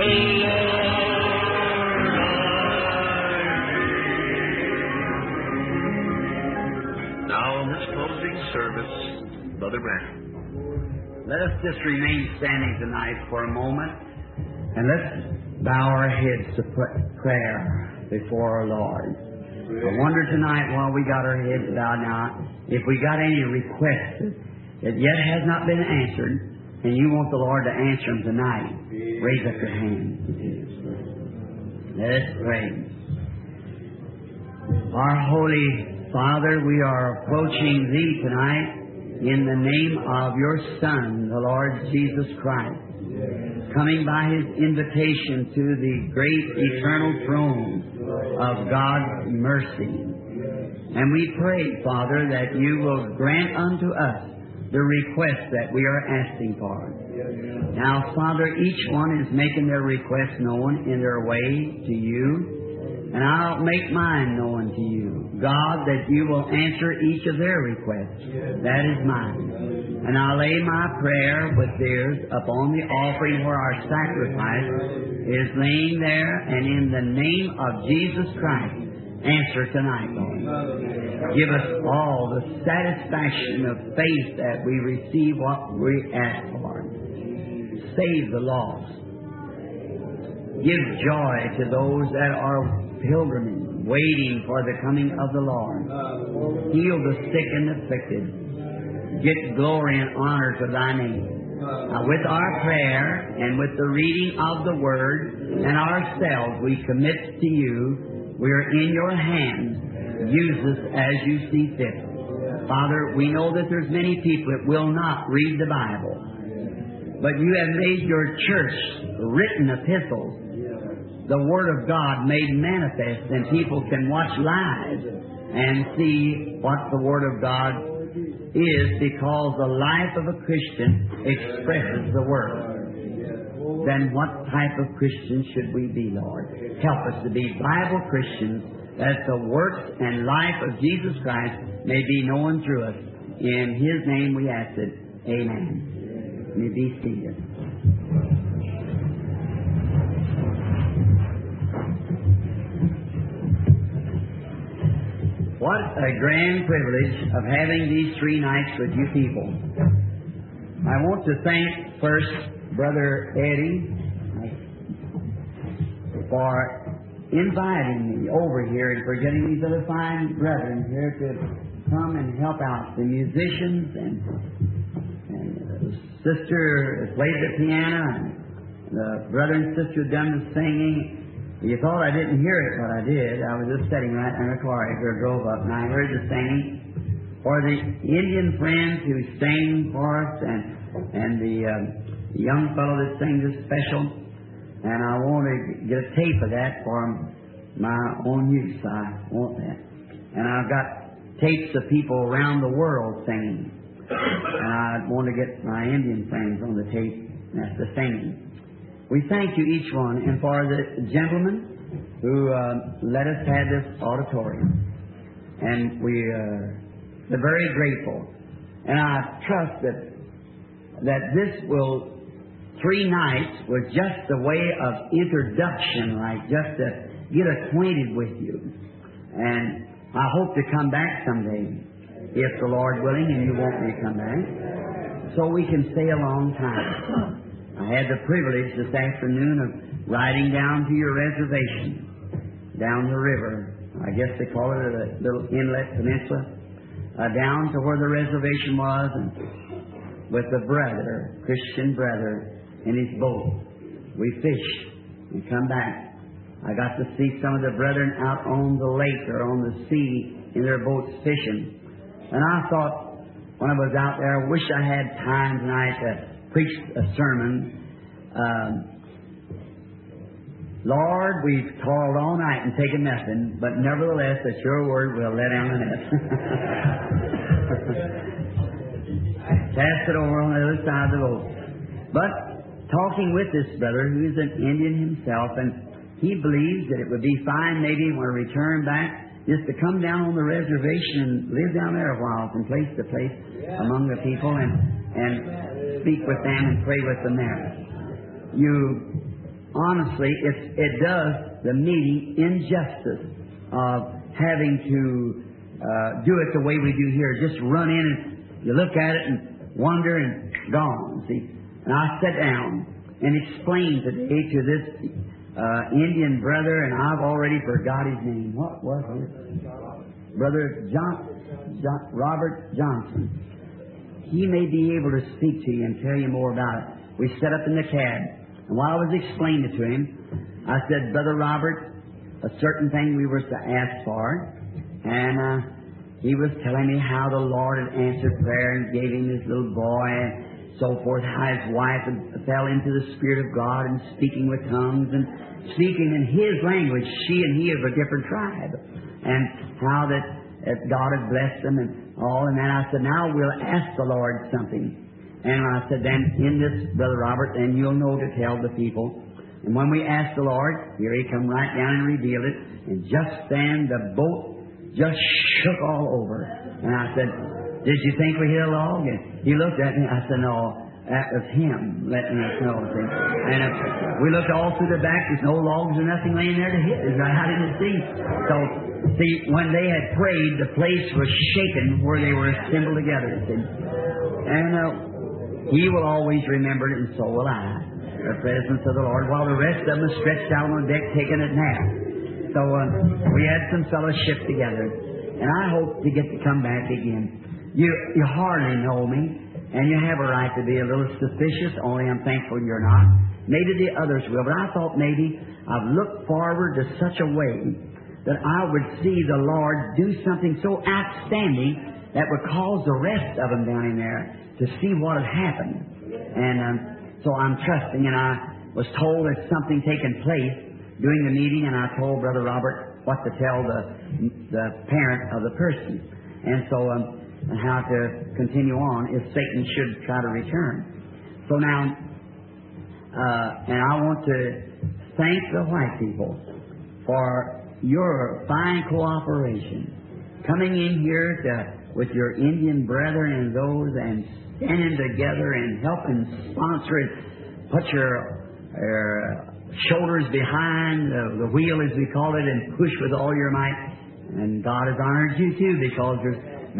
Now, in this closing service, Brother Branham. Let us just remain standing tonight for a moment, and let's bow our heads to prayer before our Lord. I wonder tonight, while we got our heads bowed now, if we got any requests that yet has not been answered, and you want the Lord to answer them tonight, raise up your hand. Let us pray. Our Holy Father, we are approaching Thee tonight in the name of Your Son, the Lord Jesus Christ, coming by His invitation to the great eternal throne of God's mercy. And we pray, Father, that You will grant unto us the request that we are asking for. Now, Father, each one is making their request known in their way to You, and I'll make mine known to You. God, that You will answer each of their requests. That is mine. And I'll lay my prayer with theirs upon the offering where our sacrifice is laying there, and in the name of Jesus Christ, answer tonight, Lord. Give us all the satisfaction of faith that we receive what we ask for. Save the lost. Give joy to those that are pilgriming, waiting for the coming of the Lord. Heal the sick and afflicted. Get glory and honor to Thy name. With our prayer and with the reading of the Word and ourselves, we commit to You. We are in Your hands. Use us as You see fit. Father, we know that there's many people that will not read the Bible, but You have made Your church written epistles, the Word of God made manifest, and people can watch live and see what the Word of God is, because the life of a Christian expresses the Word. Then what type of Christians should we be, Lord? Help us to be Bible Christians, that the works and life of Jesus Christ may be known through us. In His name we ask it. Amen. You may be seated. What a grand privilege of having these 3 nights with you people. I want to thank first Brother Eddie for inviting me over here and for getting these other fine brethren here to come and help out the musicians and the sister that played the piano and the brother and sister who done the singing. You thought I didn't hear it, but I did. I was just sitting right in the car as I drove up, and I heard the singing. For the Indian friends who sang for us, and the young fellow that sang this special, and I want to get a tape of that for my own use. I want that. And I've got tapes of people around the world singing, and I want to get my Indian friends on the tape. That's the singing. We thank you, each one, and for the gentlemen who let us have this auditorium. And we're very grateful. And I trust that this will, 3 nights, was just a way of introduction, like just to get acquainted with you. And I hope to come back someday, if the Lord willing, and You want me to come back, so we can stay a long time. I had the privilege this afternoon of riding down to your reservation, down the river. I guess they call it a little inlet peninsula, down to where the reservation was, and with a brother, Christian brother, in his boat. We fished and come back. I got to see some of the brethren out on the lake or on the sea in their boats fishing. And I thought, when I was out there, I wish I had time tonight to preach a sermon. Lord, we've toiled all night and taken nothing, but nevertheless, at Your word we'll let down the net. Cast it over on the other side of the boat. But talking with this brother, who's an Indian himself, and he believes that it would be fine maybe when we return back, just to come down on the reservation and live down there a while from place to place among the people and speak with them and pray with them there. You honestly, it does the meeting injustice of having to do it the way we do here. Just run in and you look at it and wonder and gone, see. And I sat down and explained today to this Indian brother, and I've already forgot his name. What was it? Brother Robert Johnson. He may be able to speak to you and tell you more about it. We sat up in the cab, and while I was explaining it to him, I said, Brother Robert, a certain thing we were to ask for, and he was telling me how the Lord had answered prayer and gave him his little boy and so forth, how his wife fell into the Spirit of God and speaking with tongues and speaking in his language, she and he of a different tribe, and how that God had blessed them and all. And then I said, now we'll ask the Lord something. And I said, then in this, Brother Robert, then you'll know to tell the people. And when we asked the Lord, here he come right down and revealed it. And just then the boat just shook all over. And I said, did you think we hit a log? And he looked at me. I said, no, that was him letting us know. See? And we looked all through the back. There's no logs or nothing laying there to hit. I didn't see. So, see, when they had prayed, the place was shaken where they were assembled together. See? And he will always remember it, and so will I, the presence of the Lord, while the rest of them are stretched out on the deck taking a nap. So we had some fellowship together, and I hope to get to come back again. You hardly know me, and you have a right to be a little suspicious, only I'm thankful you're not. Maybe the others will, but I thought maybe I've looked forward to such a way that I would see the Lord do something so outstanding that would cause the rest of them down in there to see what had happened. And so I'm trusting, and I was told that something taken place during the meeting, and I told Brother Robert what to tell the parent of the person. And so and how to continue on if Satan should try to return. So now, and I want to thank the white people for your fine cooperation, coming in here with your Indian brethren and those, and standing together and helping sponsor it, put your shoulders behind the wheel, as we call it, and push with all your might. And God has honored you too, because there's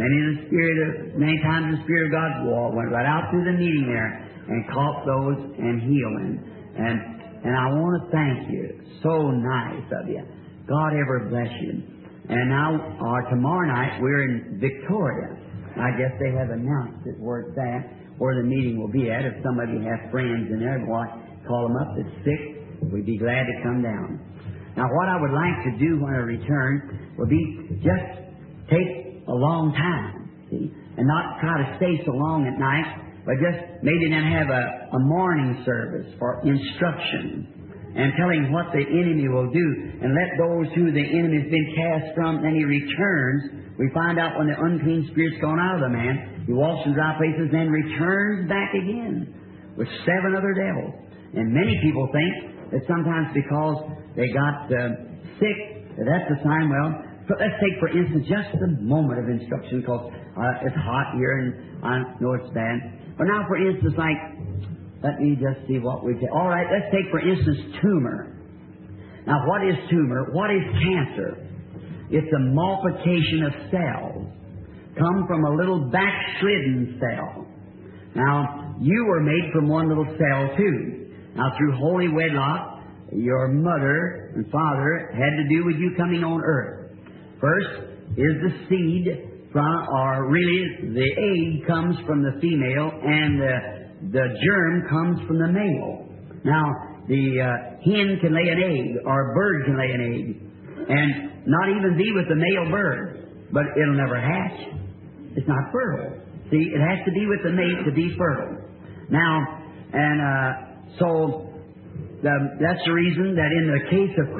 many times the Spirit of God went right out through the meeting there and caught those and healed them. And I want to thank you. So nice of you. God ever bless you. And now, tomorrow night, we're in Victoria. I guess they have announced it where it's at, where the meeting will be at. If somebody has friends in there, call them up that's sick. We'd be glad to come down. Now, what I would like to do when I return would be just take a long time, see, and not try to stay so long at night, but just maybe then have a morning service for instruction and telling what the enemy will do, and let those who the enemy has been cast from, then he returns. We find out when the unclean spirit's gone out of the man, he walks in dry places, then returns back again with 7 other devils. And many people think that sometimes because they got sick, that's a sign. Well, let's take, for instance, just a moment of instruction, because it's hot here and I know it's bad. But now, for instance, like, let me just see what we take. All right, let's take, for instance, tumor. Now, what is tumor? What is cancer? It's a multiplication of cells, come from a little backslidden cell. Now, you were made from one little cell, too. Now, through holy wedlock, your mother and father had to do with you coming on earth. First is the seed from, or really, the egg comes from the female, and the germ comes from the male. Now, the hen can lay an egg, or a bird can lay an egg, and not even be with the male bird, but it'll never hatch. It's not fertile. See, it has to be with the mate to be fertile. Now, and so that's the reason that in the case of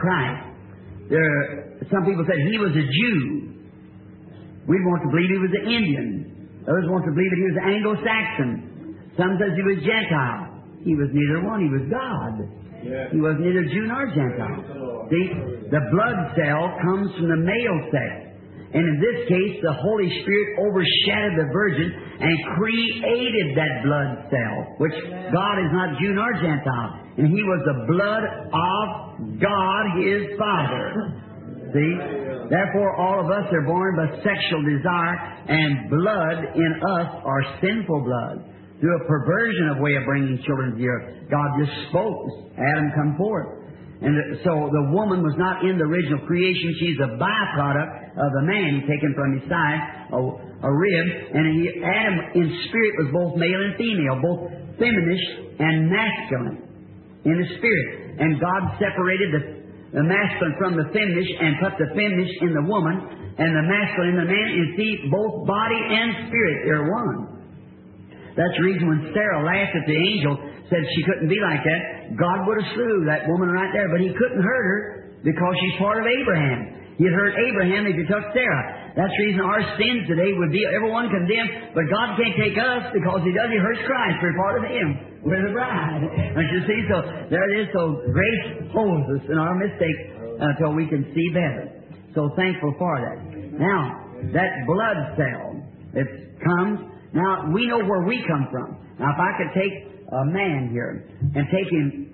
Christ, some people said he was a Jew. We want to believe he was an Indian. Others want to believe that he was Anglo-Saxon. Some says he was Gentile. He was neither one. He was God. Yeah. He was neither Jew nor Gentile. See, the blood cell comes from the male sex. And in this case, the Holy Spirit overshadowed the Virgin and created that blood cell, which God is not Jew nor Gentile. And He was the blood of God, His Father. See? Therefore, all of us are born by sexual desire, and blood in us are sinful blood. Through a perversion of way of bringing children to the earth. God just spoke. Adam come forth. And so the woman was not in the original creation. She's a byproduct of the man taken from his side, a rib. And Adam in spirit was both male and female, both feminine and masculine in the spirit. And God separated the masculine from the feminine and put the feminine in the woman and the masculine in the man. And see, both body and spirit, they're one. That's the reason when Sarah laughed at the angel, said she couldn't be like that, God would have slew that woman right there, but He couldn't hurt her because she's part of Abraham. He'd hurt Abraham if He took Sarah. That's the reason our sins today would be everyone condemned, but God can't take us because He hurts Christ. We're part of Him. We're the bride. Don't you see? So there it is. So grace holds us in our mistakes until we can see better. So thankful for that. Now, that blood cell that comes. Now, we know where we come from. Now, if I could take a man here and take him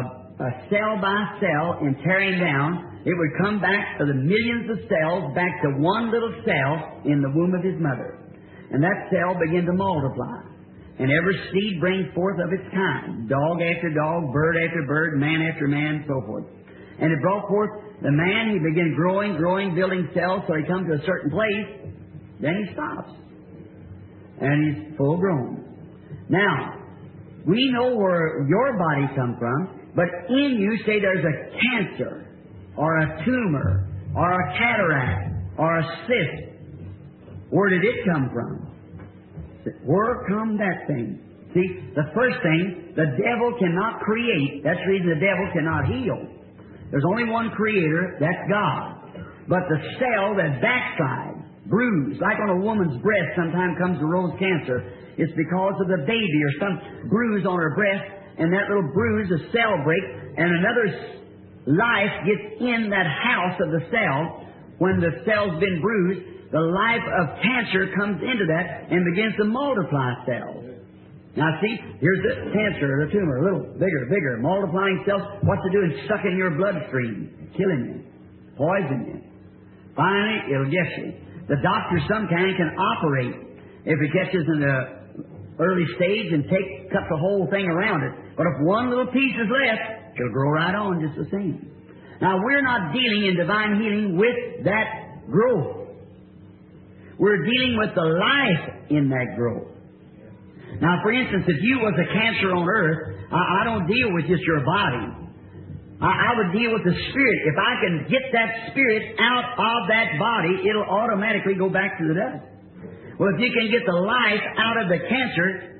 cell by cell and tear him down, it would come back to the millions of cells, back to one little cell in the womb of his mother. And that cell began to multiply. And every seed brings forth of its kind. Dog after dog, bird after bird, man after man, so forth. And it brought forth the man. He began growing, building cells, so he comes to a certain place. Then he stops. And he's full grown. Now, we know where your body comes from, but in you, say there's a cancer, or a tumor, or a cataract, or a cyst. Where did it come from? Where come that thing? See, the first thing, the devil cannot create. That's the reason the devil cannot heal. There's only one creator, that's God. But the cell that backslides, bruise, like on a woman's breast sometimes comes to rose cancer. It's because of the baby or some bruise on her breast, and that little bruise, a cell breaks, and another life gets in that house of the cell. When the cell's been bruised, the life of cancer comes into that and begins to multiply cells. Now see, here's the cancer or the tumor, a little bigger, multiplying cells. What's it doing? Sucking your bloodstream, killing you, poisoning you. Finally, it'll get you. The doctor sometimes can operate if it catches in the early stage and cut the whole thing around it. But if one little piece is left, it'll grow right on just the same. Now, we're not dealing in divine healing with that growth. We're dealing with the life in that growth. Now, for instance, if you was a cancer on earth, I don't deal with just your body. I would deal with the spirit. If I can get that spirit out of that body, it'll automatically go back to the dust. Well, if you can get the life out of the cancer,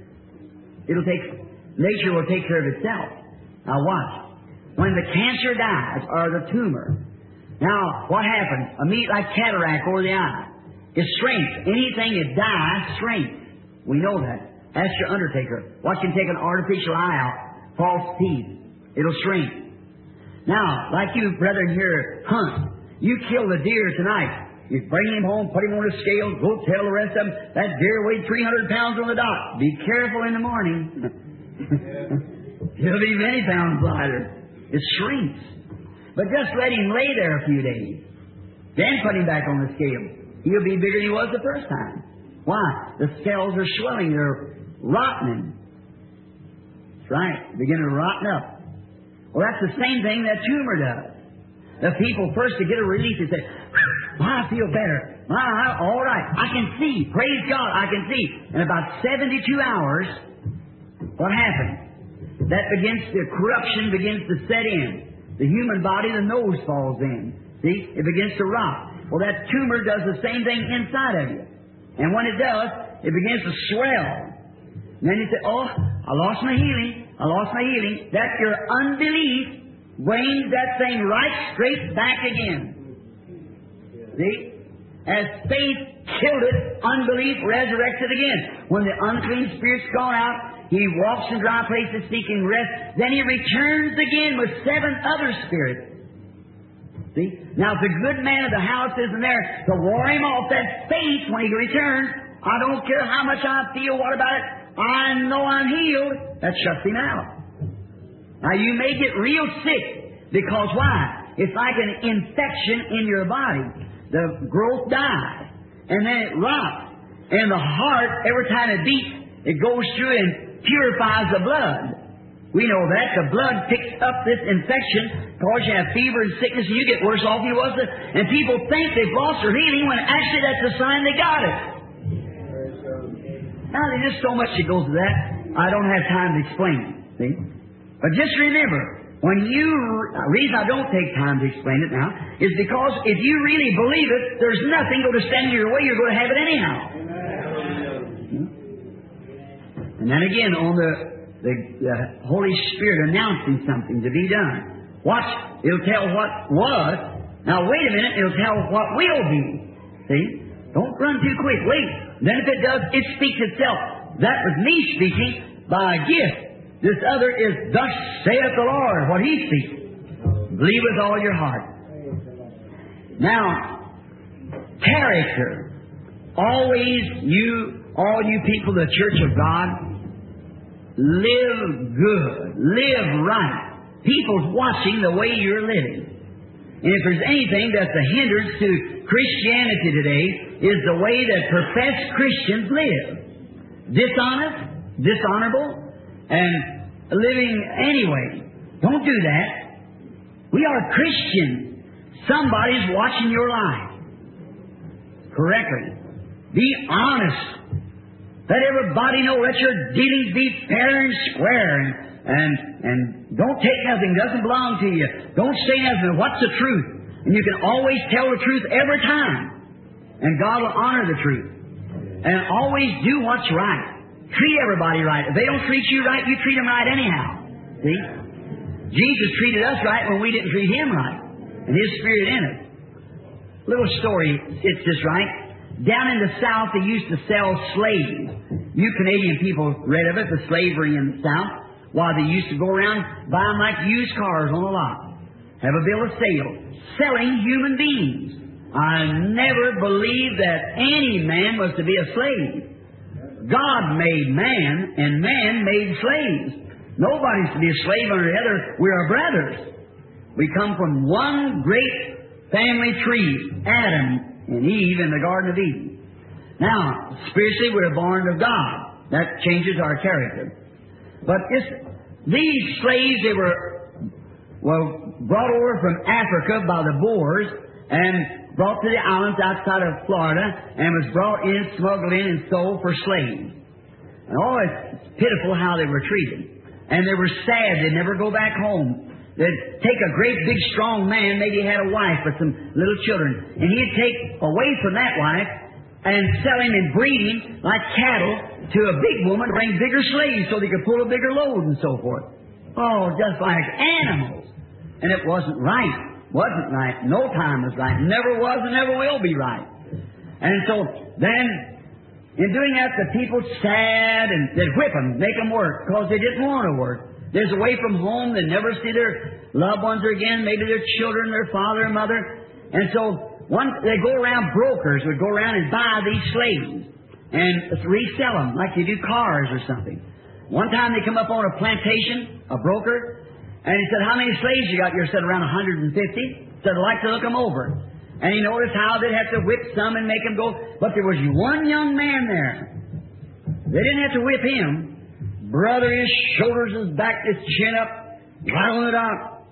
nature will take care of itself. Now watch. When the cancer dies, or the tumor, now what happens? Like cataract over the eye. It shrinks. Anything that dies shrinks. We know that. Ask your undertaker. Watch him take an artificial eye out, false teeth. It'll shrink. Now, like you brethren here hunt, you kill the deer tonight. You bring him home, put him on a scale, go tell the rest of them, that deer weighed 300 pounds on the dot. Be careful in the morning. He'll be many pounds lighter. It shrinks. But just let him lay there a few days. Then put him back on the scale. He'll be bigger than he was the first time. Why? The cells are swelling. They're rotting. That's right. Beginning to rotten up. Well, that's the same thing that tumor does. The people first to get a relief, they say, I feel better. All right, I can see. Praise God, I can see. In about 72 hours, what happens? The corruption begins to set in. The human body, the nose falls in. See? It begins to rot. Well, that tumor does the same thing inside of you. And when it does, it begins to swell. And then you say, I lost my healing. That's your unbelief brings that thing right straight back again. See? As faith killed it, unbelief resurrects it again. When the unclean spirit's gone out, he walks in dry places seeking rest. Then he returns again with 7 other spirits. See? Now, if the good man of the house isn't there to war him off that faith when he returns, I don't care how much I feel, what about it? I know I'm healed. That shuts him out. Now, you may get real sick because why? It's like an infection in your body. The growth dies, and then it rots. And the heart, every time it beats, it goes through and purifies the blood. We know that. The blood picks up this infection, causes you to have fever and sickness, and you get worse off than you was. And people think they've lost their healing when actually that's a sign they got it. Now, there's just so much that goes to that, I don't have time to explain it. See? But just remember, the reason I don't take time to explain it now is because if you really believe it, there's nothing going to stand in your way. You're going to have it anyhow. And then again, on the Holy Spirit announcing something to be done. Watch, it'll tell what was. Now wait a minute, it'll tell what will be. See? Don't run too quick. Wait. Then if it does, it speaks itself. That was me speaking by a gift. This other is, thus saith the Lord, what He speaks. Believe with all your heart. Now, character. Always all you people of the Church of God, live good, live right. People's watching the way you're living. And if there's anything that's a hindrance to Christianity today, is the way that professed Christians live. Dishonest, dishonorable, and living anyway. Don't do that. We are Christians. Somebody's watching your life correctly. Be honest. Let everybody know. Let your dealings be fair and square. And don't take nothing that doesn't belong to you. Don't say nothing. What's the truth? And you can always tell the truth every time. And God will honor the truth. And always do what's right. Treat everybody right. If they don't treat you right, you treat them right anyhow. See? Jesus treated us right when we didn't treat Him right. And His Spirit in us. Little story, it's just right. Down in the South, they used to sell slaves. You Canadian people read of it, the slavery in the South. Why, they used to go around, buy them like used cars on the lot. Have a bill of sale. Selling human beings. I never believed that any man was to be a slave. God made man, and man made slaves. Nobody's to be a slave under the other. We are brothers. We come from one great family tree, Adam and Eve in the Garden of Eden. Now, spiritually, we're born of God. That changes our character. But these slaves, they were brought over from Africa by the Boers and brought to the islands outside of Florida and was brought in, smuggled in, and sold for slaves. And it's pitiful how they were treated. And they were sad. They'd never go back home. They'd take a great, big, strong man, maybe he had a wife with some little children, and he'd take away from that wife and sell him and breed him like cattle to a big woman to bring bigger slaves so they could pull a bigger load and so forth. Oh, just like animals. And it wasn't right. Wasn't right. No time was right. Never was and never will be right. And so then, in doing that, the people sad and they'd whip them, make them work because they didn't want to work. They're away from home. They never see their loved ones again, maybe their children, their father and mother. And so they go around, brokers would go around and buy these slaves and resell them like you do cars or something. One time they come up on a plantation, a broker, and he said, how many slaves you got? You said around 150. Said, I'd like to look them over. And he noticed how they'd have to whip some and make them go. But there was one young man there. They didn't have to whip him. Brother, his shoulders, his back, his chin up, rattling it out.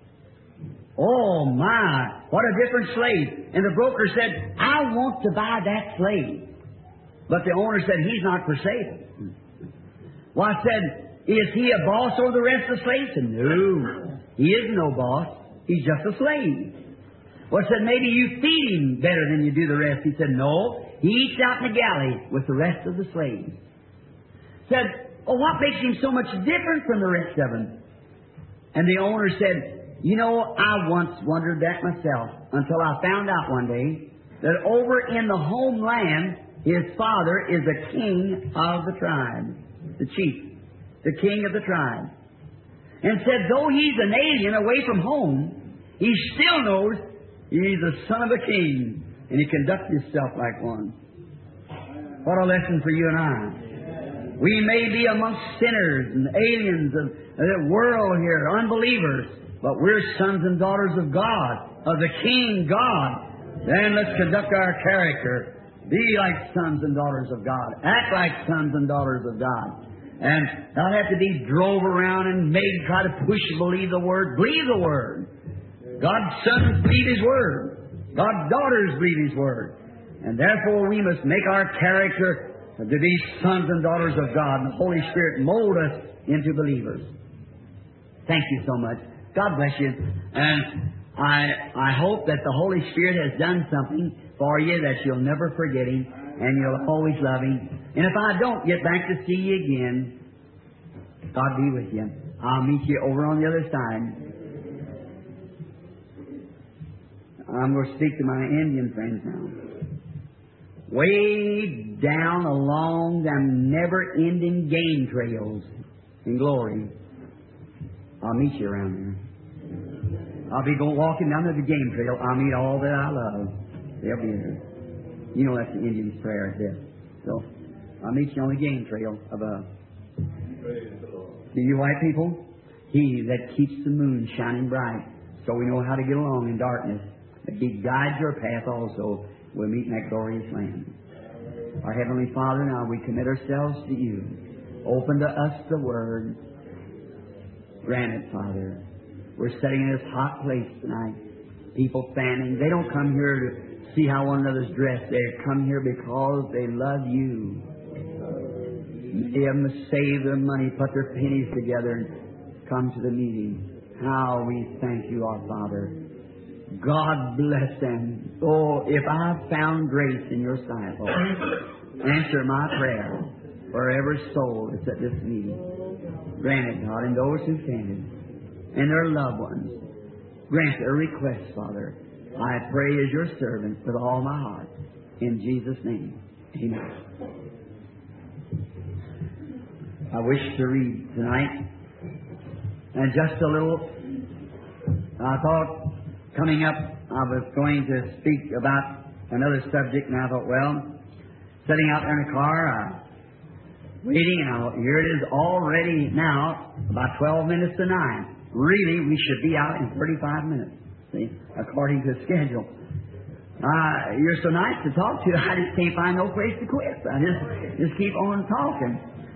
Oh, my, what a different slave. And the broker said, I want to buy that slave. But the owner said, he's not for sale. Well, I said, is he a boss over the rest of the slaves? He said, no, he isn't no boss. He's just a slave. Well, I said, maybe you feed him better than you do the rest. He said, no, he eats out in the galley with the rest of the slaves. Said, well, what makes him so much different from the rest of them? And the owner said, you know, I once wondered that myself until I found out one day that over in the homeland, his father is the king of the tribe, the chief, the king of the tribe. And said, though he's an alien away from home, he still knows He's the Son of a King, and He conducts Himself like one. What a lesson for you and I. We may be amongst sinners and aliens of the world here, unbelievers, but we're sons and daughters of God, of the King God. Then let's conduct our character. Be like sons and daughters of God. Act like sons and daughters of God. And not have to be drove around and made try to push you believe the Word. Believe the Word. God's sons believe His Word. God's daughters believe His Word. And therefore we must make our character to be sons and daughters of God. And the Holy Spirit mold us into believers. Thank you so much. God bless you. And I hope that the Holy Spirit has done something for you that you'll never forget Him and you'll always love Him. And if I don't get back to see you again, God be with you. I'll meet you over on the other side. I'm going to speak to my Indian friends now. Way down along them never-ending game trails in glory, I'll meet you around there. I'll be walking down the game trail. I'll meet all that I love. They'll be there. You know that's the Indian's prayer at death. So I'll meet you on the game trail above. To you white people, He that keeps the moon shining bright, so we know how to get along in darkness, that He guides your path also, we'll meet in that glorious land. Our Heavenly Father, now we commit ourselves to You. Open to us the Word. Grant it, Father. We're sitting in this hot place tonight. People fanning. They don't come here to see how one another's dressed. They come here because they love You. Many of them save their money, put their pennies together, and come to the meeting. How we thank You, our Father. God bless them. Oh, if I've found grace in Your sight, Lord, answer my prayer for every soul that's at this meeting. Grant it, God, and those who fainted, and their loved ones. Grant their requests, Father. I pray as Your servant with all my heart. In Jesus' name, amen. I wish to read tonight, and just a little, I thought coming up I was going to speak about another subject, and I thought, well, sitting out there in the car, waiting, and I thought, here it is already now, about 12 minutes to 9. Really, we should be out in 35 minutes, see, according to the schedule. You're so nice to talk to, I just can't find no place to quit. I just keep on talking.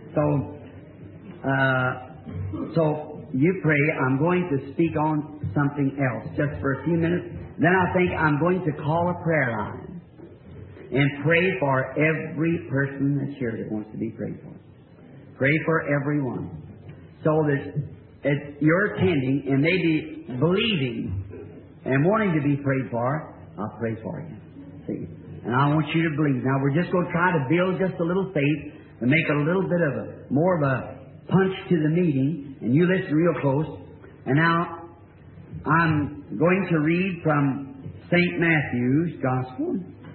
So you pray. I'm going to speak on something else just for a few minutes. Then I think I'm going to call a prayer line and pray for every person that's here that wants to be prayed for. Pray for everyone. So that you're attending and maybe believing and wanting to be prayed for, I'll pray for you. See? And I want you to believe. Now we're just going to try to build just a little faith and make it a little bit of more of a punch to the meeting, and you listen real close. And now I'm going to read from St. Matthew's Gospel,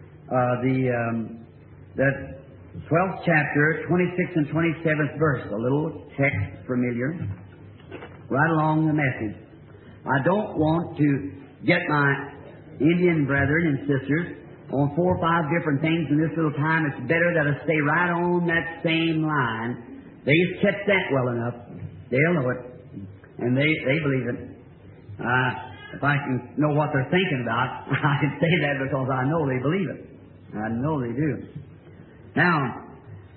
the 12th chapter, 26th and 27th verse, a little text familiar, right along the message. I don't want to get my Indian brethren and sisters on 4 or 5 different things in this little time. It's better that I stay right on that same line. They just catch that well enough. They'll know it. And they believe it. If I can know what they're thinking about, I can say that because I know they believe it. I know they do. Now,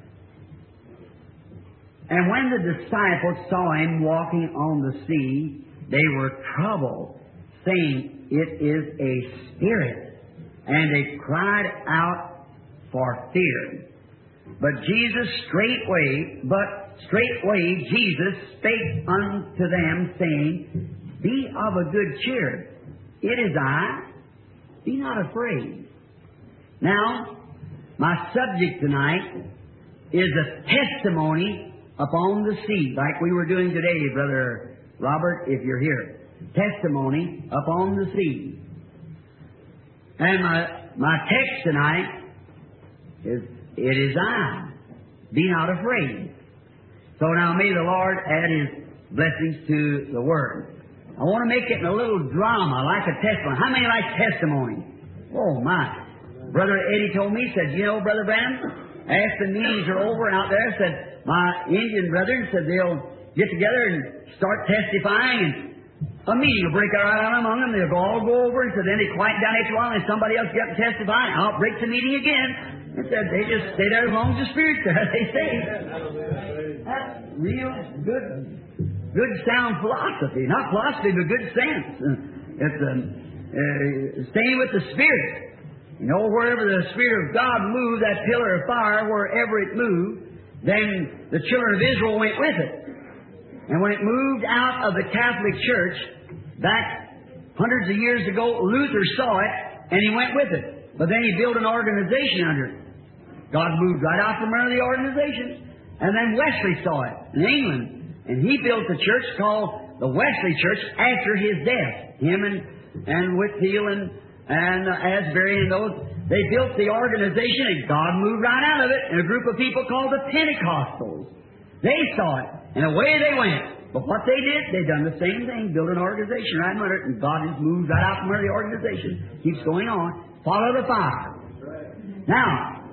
and when the disciples saw Him walking on the sea, they were troubled, saying, "It is a spirit." And they cried out for fear. But straightway Jesus spake unto them, saying, Be of a good cheer. It is I. Be not afraid. Now, my subject tonight is a testimony upon the sea, like we were doing today, Brother Robert, if you're here. Testimony upon the sea. And my text tonight is, It is I. Be not afraid. So now may the Lord add His blessings to the Word. I want to make it in a little drama, like a testimony. How many like testimony? Oh, my. Brother Eddie told me, said, you know, Brother Branham, after the meetings are over out there, said, my Indian brethren said they'll get together and start testifying, and a meeting will break out among them. They'll all go over, and so then they quiet down after a while, and somebody else get up and testify, and I'll break the meeting again. And said they just stay there as long as the Spirit's there, they stay. That's real good sound philosophy. Not philosophy, but good sense. It's staying with the Spirit. You know, wherever the Spirit of God moved, that pillar of fire, wherever it moved, then the children of Israel went with it. And when it moved out of the Catholic Church, back hundreds of years ago, Luther saw it, and he went with it. But then he built an organization under it. God moved right out from under the organization. And then Wesley saw it in England. And he built a church called the Wesley Church after his death. Him and Whitfield and Asbury and those, they built the organization, and God moved right out of it. And a group of people called the Pentecostals. They saw it, and away they went. But what they did, they done the same thing, built an organization right under it, and God just moved right out from under the organization. Keeps going on. Follow the fire. Now,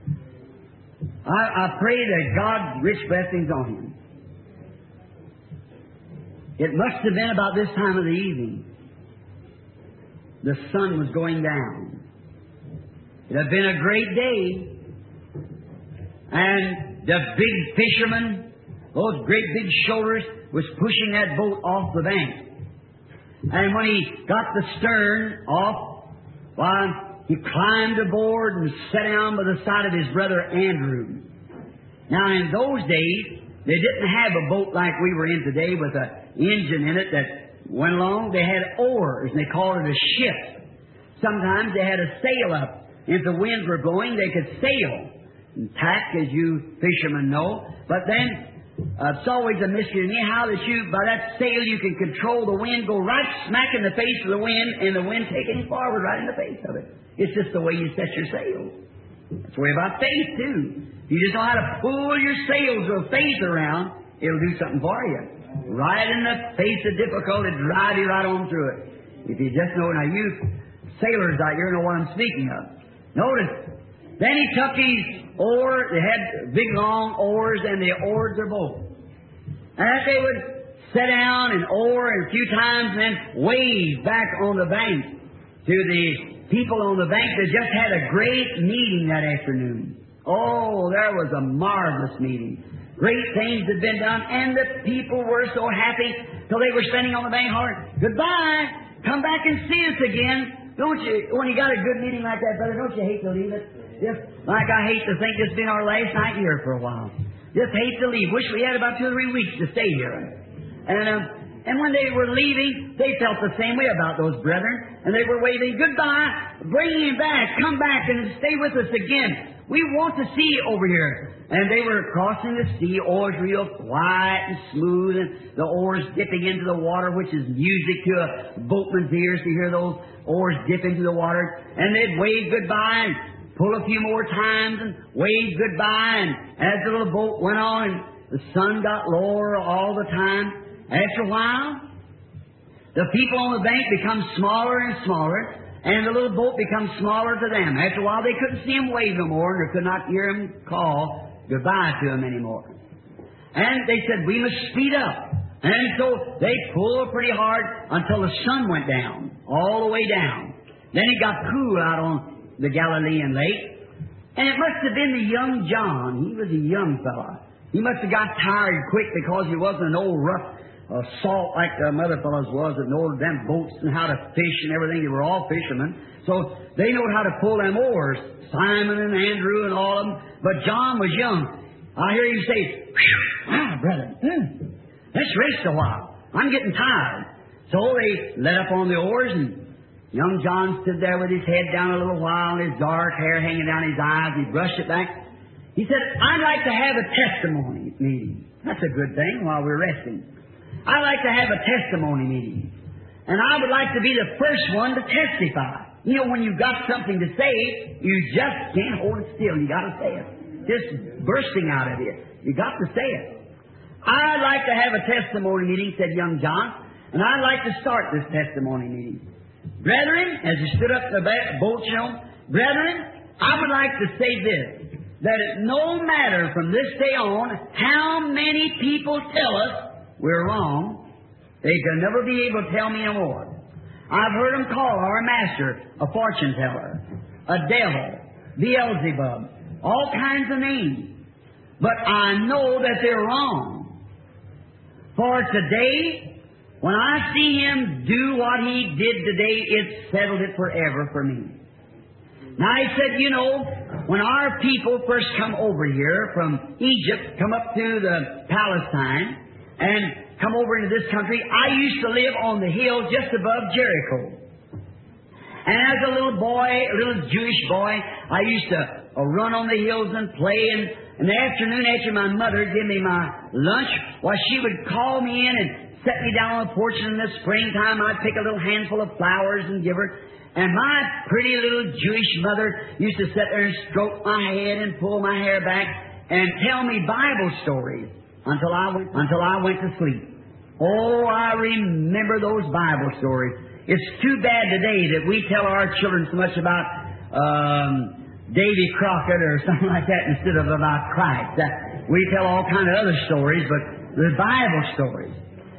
I pray that God's rich blessings on him. It must have been about this time of the evening. The sun was going down. It had been a great day. And the big fisherman, those great big shoulders, was pushing that boat off the bank. And when he got the stern off, why, he climbed aboard and sat down by the side of his brother Andrew. Now, in those days, they didn't have a boat like we were in today with an engine in it that went along. They had oars, and they called it a ship. Sometimes they had a sail up. If the winds were blowing, they could sail and tack, as you fishermen know. But then, it's always a mystery to me how that you, by that sail, you can control the wind, go right smack in the face of the wind, and the wind taking you forward right in the face of it. It's just the way you set your sails. That's the way about faith, too. If you just know how to pull your sails of faith around, it'll do something for you. Right in the face of difficulty, drive you right on through it. If you just know, now you sailors out here know what I'm speaking of. Notice, then he took his oar, they had big long oars, and they oared their boat. And they would sit down and oar a few times and then wave back on the bank to the people on the bank that just had a great meeting that afternoon. Oh, there was a marvelous meeting. Great things had been done, and the people were so happy till they were standing on the bank hollering, "Goodbye! Come back and see us again." Don't you, when you got a good meeting like that, brother, don't you hate to leave it? Just like I hate to think this has been our last night here for a while. Just hate to leave. Wish we had about 2 or 3 weeks to stay here. And when they were leaving, they felt the same way about those brethren, and they were waving, "Goodbye! Bring him back! Come back and stay with us again! We want to see you over here." And they were crossing the sea, oars real quiet and smooth, and the oars dipping into the water, which is music to a boatman's ears to hear those oars dip into the water. And they'd wave goodbye and pull a few more times and wave goodbye. And as the little boat went on, and the sun got lower all the time, after a while, the people on the bank become smaller and smaller, and the little boat becomes smaller to them. After a while, they couldn't see him wave no more, and they could not hear him call goodbye to him anymore. And they said, "We must speed up." And so they pulled pretty hard until the sun went down, all the way down. Then it got cool out on the Galilean lake. And it must have been the young John. He was a young fella. He must have got tired quick because he wasn't an old rough salt like the other fellows was that know them boats and how to fish and everything. They were all fishermen. So they know how to pull them oars. Simon and Andrew and all of them. But John was young. I hear him say, "Ah, brother, let's rest a while. I'm getting tired." So they let up on the oars, and young John stood there with his head down a little while and his dark hair hanging down his eyes. He brushed it back. He said, "I'd like to have a testimony meeting." That's a good thing while we're resting. "I'd like to have a testimony meeting. And I would like to be the first one to testify." You know, when you've got something to say, you just can't hold it still. You got to say it. Just bursting out of you. You got to say it. "I'd like to have a testimony meeting," said young John. And I'd like to start this testimony meeting. Brethren, as you stood up in the boat, you know, brethren, I would like to say this, that no matter from this day on how many people tell us we're wrong, they can never be able to tell me no more. I've heard them call our master a fortune teller, a devil, Beelzebub, all kinds of names. But I know that they're wrong. For today, when I see him do what he did today, it settled it forever for me. Now he said, you know, when our people first come over here from Egypt, come up to the Palestine, and come over into this country, I used to live on the hill just above Jericho. And as a little boy, a little Jewish boy, I used to run on the hills and play. And in the afternoon, after my mother gave me my lunch, well, she would call me in and set me down on the porch. And in the springtime, I'd pick a little handful of flowers and give her. And my pretty little Jewish mother used to sit there and stroke my head and pull my hair back and tell me Bible stories until I went to sleep. Oh, I remember those Bible stories. It's too bad today that we tell our children so much about Davy Crockett or something like that instead of about Christ. We tell all kind of other stories, but the Bible stories.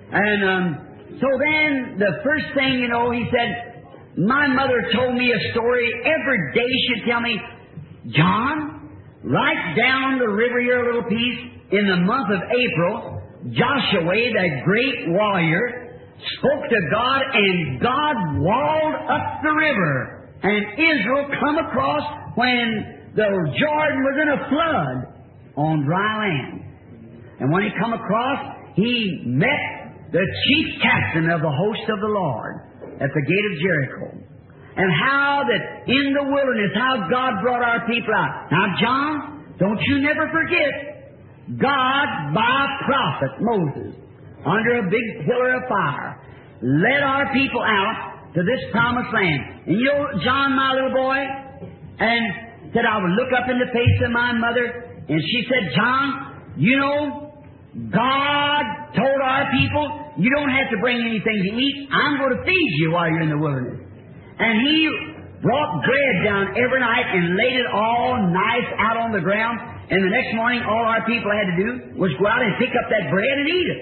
And so then the first thing, you know, he said, my mother told me a story every day. She'd tell me, John, right down the river here a little piece, in the month of April, Joshua, that great warrior, spoke to God, and God walled up the river, and Israel come across when the Jordan was in a flood on dry land. And when he come across, he met the chief captain of the host of the Lord at the gate of Jericho. And how that in the wilderness, how God brought our people out. Now, John, don't you never forget, God, by prophet Moses, under a big pillar of fire, led our people out to this promised land. And you know, John, my little boy, and said I would look up in the face of my mother, and she said, John, you know, God told our people, you don't have to bring anything to eat. I'm going to feed you while you're in the wilderness. And He brought bread down every night and laid it all nice out on the ground. And the next morning, all our people had to do was go out and pick up that bread and eat it.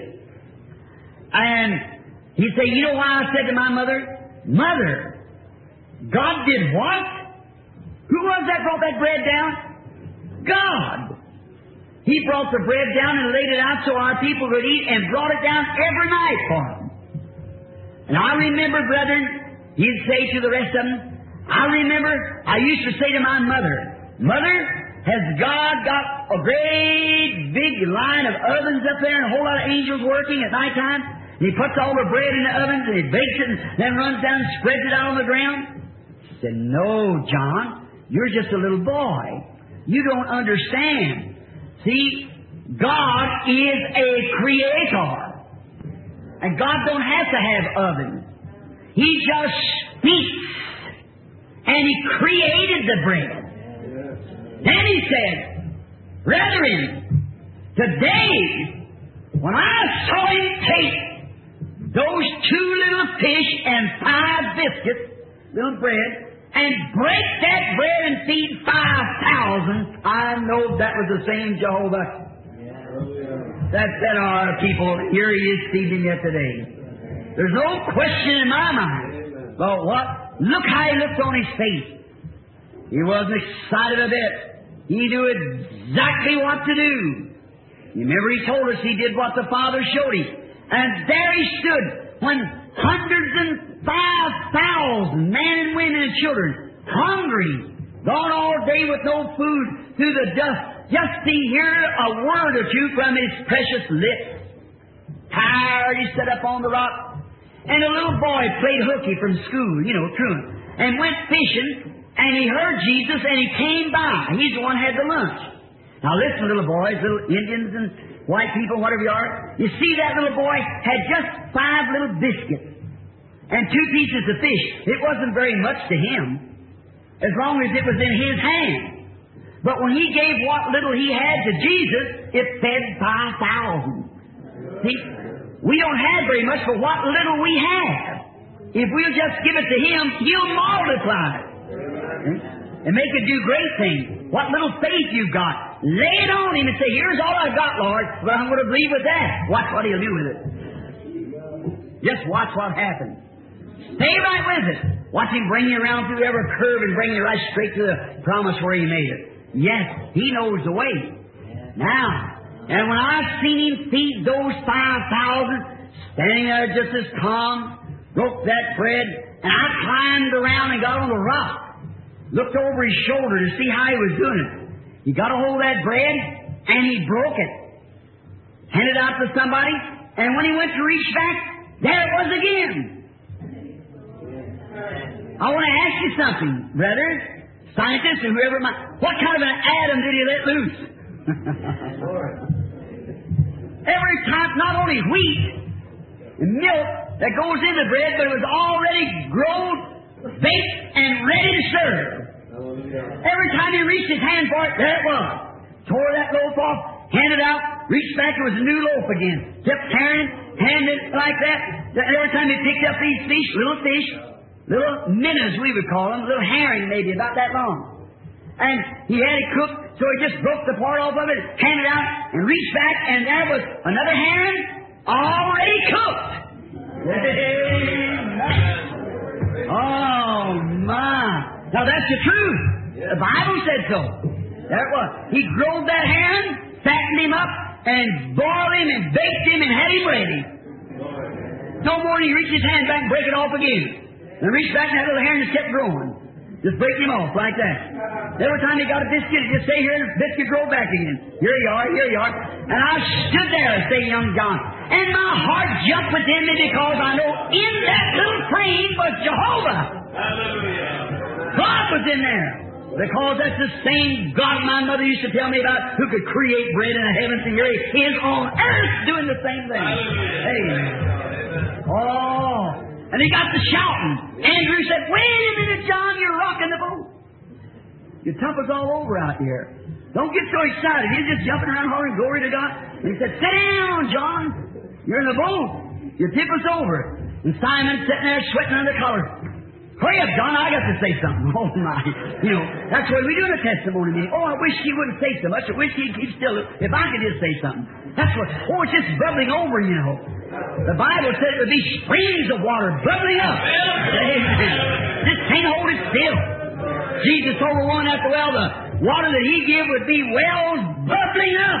And he said, you know why I said to my mother, Mother, God did what? Who was that brought that bread down? God. He brought the bread down and laid it out so our people could eat, and brought it down every night for them. And I remember, brethren, he'd say to the rest of them, I remember I used to say to my mother, Mother, has God got a great big line of ovens up there and a whole lot of angels working at night time? And He puts all the bread in the ovens and He bakes it and then runs down and spreads it out on the ground? She said, No, John, you're just a little boy. You don't understand. See, God is a creator. And God don't have to have ovens. He just speaks. And He created the bread. Then He said, Brethren, today, when I saw Him take those 2 little fish and 5 biscuits, little bread, and break that bread and feed 5,000, I know that was the same Jehovah that fed our people. Here He is feeding yet today. There's no question in my mind. But what? Look how He looked on His face. He wasn't excited a bit. He knew exactly what to do. You remember He told us He did what the Father showed Him. And there He stood when hundreds and 5,000 men and women and children, hungry, gone all day with no food through the dust, just to hear a word or two from His precious lips. Tired, He sat up on the rock, and a little boy played hooky from school, truant, and went fishing, and he heard Jesus, and he came by. He's the one who had the lunch. Now listen, little boys, little Indians and white people, whatever you are. You see, that little boy had just 5 little biscuits and 2 pieces of fish. It wasn't very much to him, as long as it was in his hand. But when he gave what little he had to Jesus, it fed 5,000. See? We don't have very much, but what little we have, if we'll just give it to Him, He'll multiply it. And make it do great things. What little faith you've got, lay it on Him and say, here's all I've got, Lord, but I'm going to believe with that. Watch what He'll do with it. Just watch what happens. Stay right with it. Watch Him bring you around through every curve and bring you right straight to the promise where He made it. Yes, He knows the way. Now, and when I've seen Him feed those 5,000, standing there just as calm, broke that bread, and I climbed around and got on the rock, looked over his shoulder to see how he was doing it. He got a hold of that bread, and he broke it. Handed it out to somebody, and when he went to reach back, there it was again. I want to ask you something, brothers, scientists, and whoever what kind of an atom did he let loose? Every time, not only wheat and milk that goes in the bread, but it was already grown, baked, and ready to serve. Every time he reached his hand for it, there it was. Tore that loaf off, handed it out, reached back, it was a new loaf again. Kept carrying, handed it like that. Every time he picked up these fish, little minnows we would call them, little herring maybe about that long. And he had it cooked, so he just broke the part off of it, handed it out, and reached back, and there was another herring already cooked. Oh, my. Now, that's the truth. The Bible said so. There it was. He grilled that herring, fattened him up, and boiled him, and baked him, and had him ready. No more than he reached his hand back and break it off again. And reached back, and that little herring just kept growing. Just break him off like that. Every time he got a biscuit, he'd just stay here, and the biscuit grow back again. Here you are, here you are. And I stood there, say young John, and my heart jumped within me because I know in that little frame was Jehovah. Hallelujah. God was in there. Because that's the same God my mother used to tell me about who could create bread in the heavens, and here He is on earth doing the same thing. Amen. Oh. And he got to shouting. Andrew said, wait a minute, John, you're rocking the boat. Your tuppence all over out here. Don't get so excited. You're just jumping around hollering glory to God. And he said, sit down, John. You're in the boat. Your tip is over. And Simon sitting there sweating under the collar. Hurry up, John, I got to say something. Oh, my. You know, that's what we do in a testimony meeting. Oh, I wish he wouldn't say so much. I wish he'd keep still. If I could just say something. That's what, it's just bubbling over, you know. The Bible said it would be springs of water bubbling up. Amen. Just can't hold it still. Jesus told the one at the well, the water that He gave would be wells bubbling up.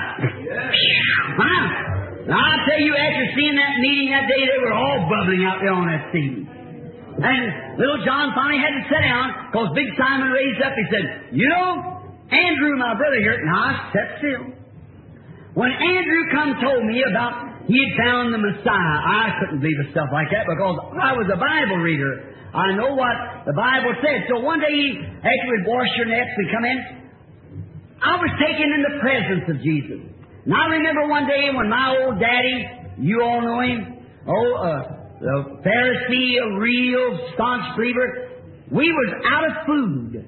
Huh? Now, I'll tell you, after seeing that meeting that day, they were all bubbling out there on that scene. And little John finally had to sit down because Big Simon raised up. He said, you know, Andrew, my brother here, now I sat still. When Andrew come told me about he had found the Messiah, I couldn't believe the stuff like that because I was a Bible reader. I know what the Bible said. So one day, after we'd washed your nets, we'd come in, I was taken in the presence of Jesus. And I remember one day when my old daddy, you all know him, the Pharisee, a real staunch believer, we was out of food.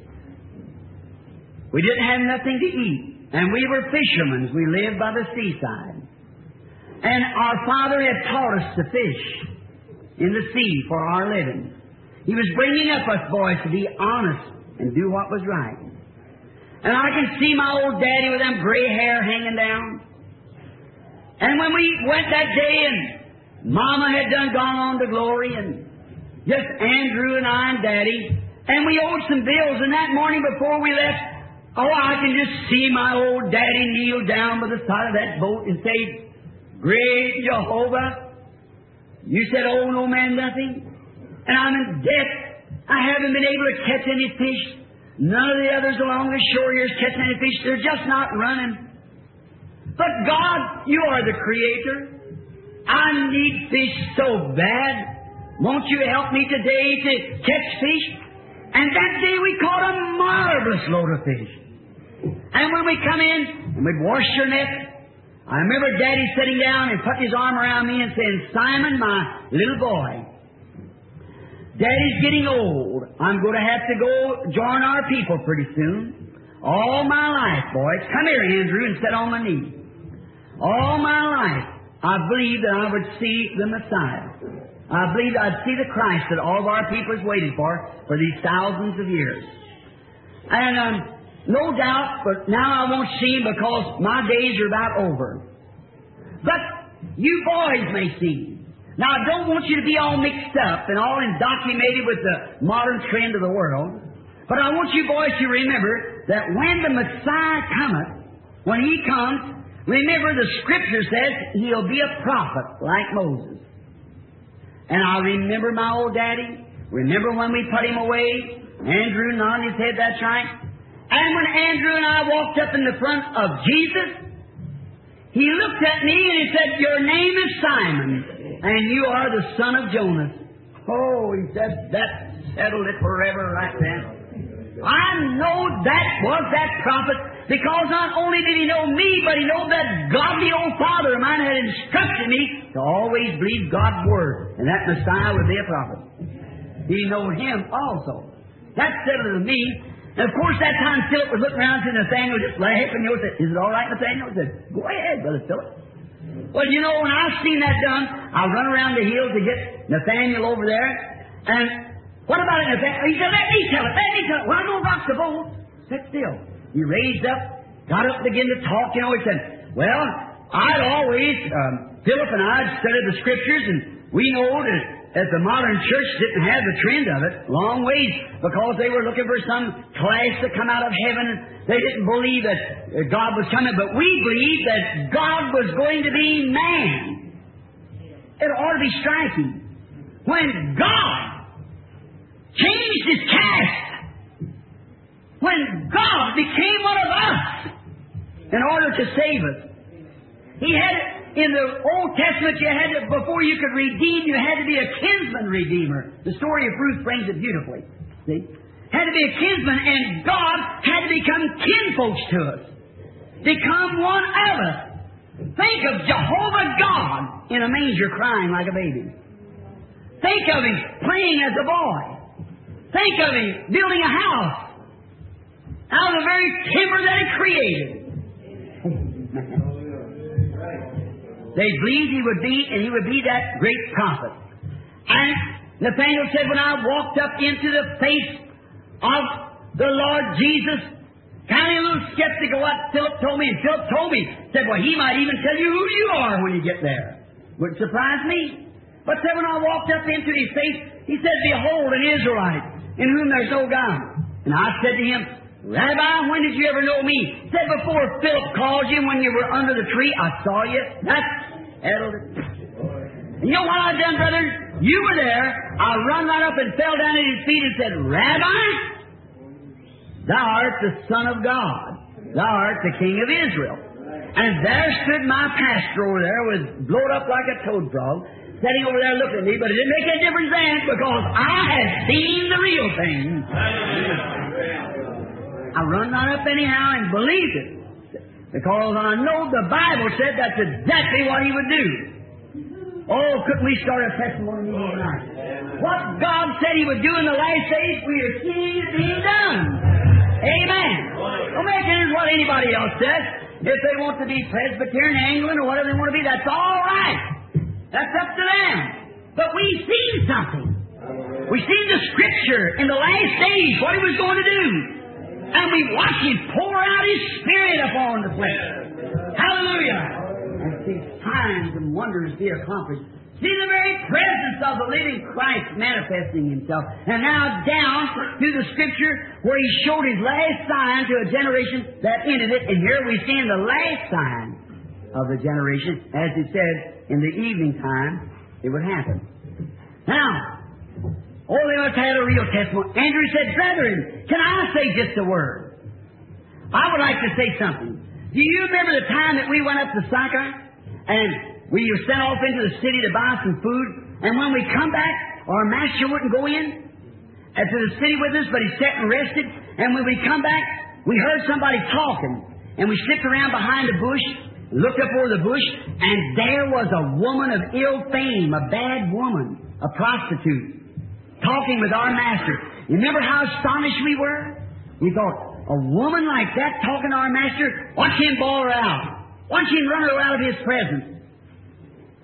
We didn't have nothing to eat. And we were fishermen. We lived by the seaside. And our father had taught us to fish in the sea for our living. He was bringing up us boys to be honest and do what was right. And I can see my old daddy with them gray hair hanging down. And when we went that day and Mama had gone on to glory and just Andrew and I and Daddy, and we owed some bills, and that morning before we left, I can just see my old daddy kneel down by the side of that boat and say, great Jehovah, you said, owe no man nothing, and I'm in debt. I haven't been able to catch any fish. None of the others along the shore here is catching any fish. They're just not running. But God, you are the Creator. I need fish so bad. Won't you help me today to catch fish? And that day we caught a marvelous load of fish. And when we come in and we'd wash your net, I remember Daddy sitting down and putting his arm around me and saying, Simon, my little boy, Daddy's getting old. I'm going to have to go join our people pretty soon. All my life, boys. Come here, Andrew, and sit on my knee. All my life, I believed that I would see the Messiah. I believed I'd see the Christ that all of our people has waited for these thousands of years. And no doubt, but now I won't see Him because my days are about over. But you boys may see Him. Now, I don't want you to be all mixed up and all indoctrinated with the modern trend of the world. But I want you boys to remember that when the Messiah cometh, when He comes, remember the Scripture says He'll be a prophet like Moses. And I remember my old daddy. Remember when we put him away? Andrew nodded his head, that's right. And when Andrew and I walked up in the front of Jesus, He looked at me and He said, "Your name is Simon, and you are the son of Jonas." Oh, He said, that settled it forever right then. I know that was that prophet, because not only did He know me, but He knew that God, the old Father of mine, had instructed me to always believe God's Word, and that Messiah would be a prophet. He knew Him also. That settled it to me. And of course, that time Philip was looking around to Nathaniel, just laughing. He said, "Is it all right, Nathaniel?" He said, "Go ahead, Brother Philip." Well, you know, when I seen that done, I run around the hill to get Nathaniel over there, and what about it, Nathaniel? He said, "Let me tell it, let me tell it." Well, I don't rock the boat. Sit still. He raised up, got up and began to talk. You know, he said, "Well, I'd always, Philip and I had studied the Scriptures, and we know that the modern church didn't have the trend of it, long ways, because they were looking for some class to come out of heaven. They didn't believe that God was coming, but we believe that God was going to be man." It ought to be striking. When God changed His cast, when God became one of us in order to save us. He had, in the Old Testament, you had to, before you could redeem, you had to be a kinsman redeemer. The story of Ruth brings it beautifully. See? Had to be a kinsman, and God had to become kinfolks to us. Become one of us. Think of Jehovah God in a manger crying like a baby. Think of Him playing as a boy. Think of Him building a house out of the very timber that He created. They believed He would be, and He would be that great prophet. And Nathaniel said, when I walked up into the face of the Lord Jesus, kind of a little skeptical what Philip told me, and Philip told me, said, well, he might even tell you who you are when you get there. Wouldn't surprise me. But said, when I walked up into His face, He said, "Behold, an Israelite, in whom there's no God." And I said to him, "Rabbi, when did you ever know me?" He said, "Before Philip called you, when you were under the tree, I saw you." That's settled it. And you know what I done, brother? You were there. I run right up and fell down at His feet and said, "Rabbi, Thou art the Son of God. Thou art the King of Israel." And there stood my pastor over there, was blowed up like a toad frog, sitting over there looking at me, but it didn't make any difference then, because I had seen the real thing. I run right up anyhow and believed it, because I know the Bible said that's exactly what He would do. Oh, couldn't we start a testimony meeting tonight? What God said He would do in the last days, we are seeing it being done. Amen. Don't make it what anybody else says. If they want to be Presbyterian, Anglican, or whatever they want to be, that's all right. That's up to them. But we've seen something. We've seen the Scripture in the last days, what He was going to do. And we watch Him pour out His Spirit upon the flesh. Hallelujah. And see signs and wonders be accomplished. See the very presence of the living Christ manifesting Himself. And now down through the Scripture where He showed His last sign to a generation that ended it. And here we see the last sign of the generation, as it said, in the evening time, it would happen. Now, they must have had a real testimony. Andrew said, "Brethren, can I say just a word? I would like to say something. Do you remember the time that we went up to Sychar, and we were sent off into the city to buy some food, and when we come back, our master wouldn't go in to the city with us, but he sat and rested, and when we come back, we heard somebody talking, and we slipped around behind a bush, looked up over the bush, and there was a woman of ill fame, a bad woman, a prostitute, talking with our master. You remember how astonished we were? We thought, a woman like that talking to our master? Watch him bawl her out. Watch him run her out of his presence.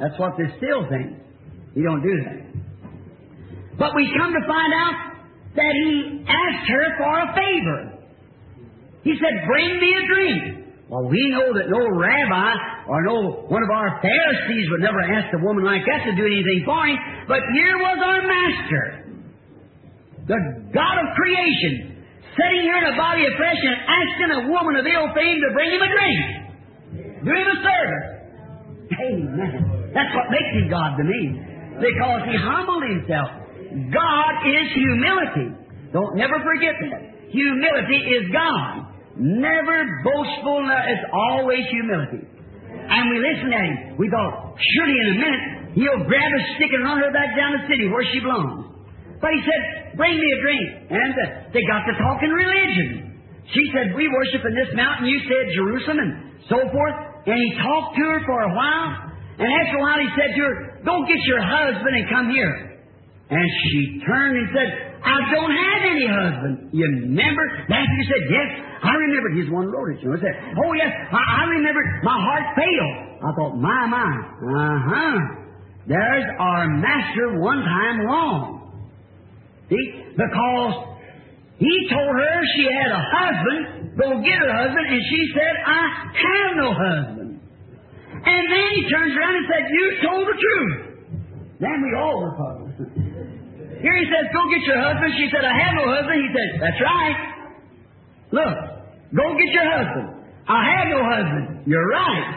That's what they still think. He don't do that. But we come to find out that he asked her for a favor. He said, bring me a drink. Well, we know that no rabbi or no one of our Pharisees would never ask a woman like that to do anything for him. But here was our Master, the God of creation, sitting here in a body of flesh and asking a woman of ill fame to bring him a drink. Do him a service. Amen. That's what makes him God to me. Because he humbled himself. God is humility. Don't never forget that. Humility is God. Never boastful, it's always humility. And we listened at him. We thought, surely in a minute, he'll grab a stick and run her back down the city where she belongs. But he said, bring me a drink. And they got to talking religion. She said, we worship in this mountain. You said Jerusalem and so forth. And he talked to her for a while. And after a while he said to her, go get your husband and come here. And she turned and said, I don't have any husband. You remember? Matthew said, yes, I remember. He's the one who wrote it. You know, he said, oh yes, I remember. My heart failed. I thought, my. There's our Master one time wrong. See? Because he told her she had a husband, go get her husband, and she said, I have no husband. And then he turns around and said, you told the truth. Then we all were puzzled. Here he says, go get your husband. She said, I have no husband. He said, that's right. Look, go get your husband. I have no husband. You're right.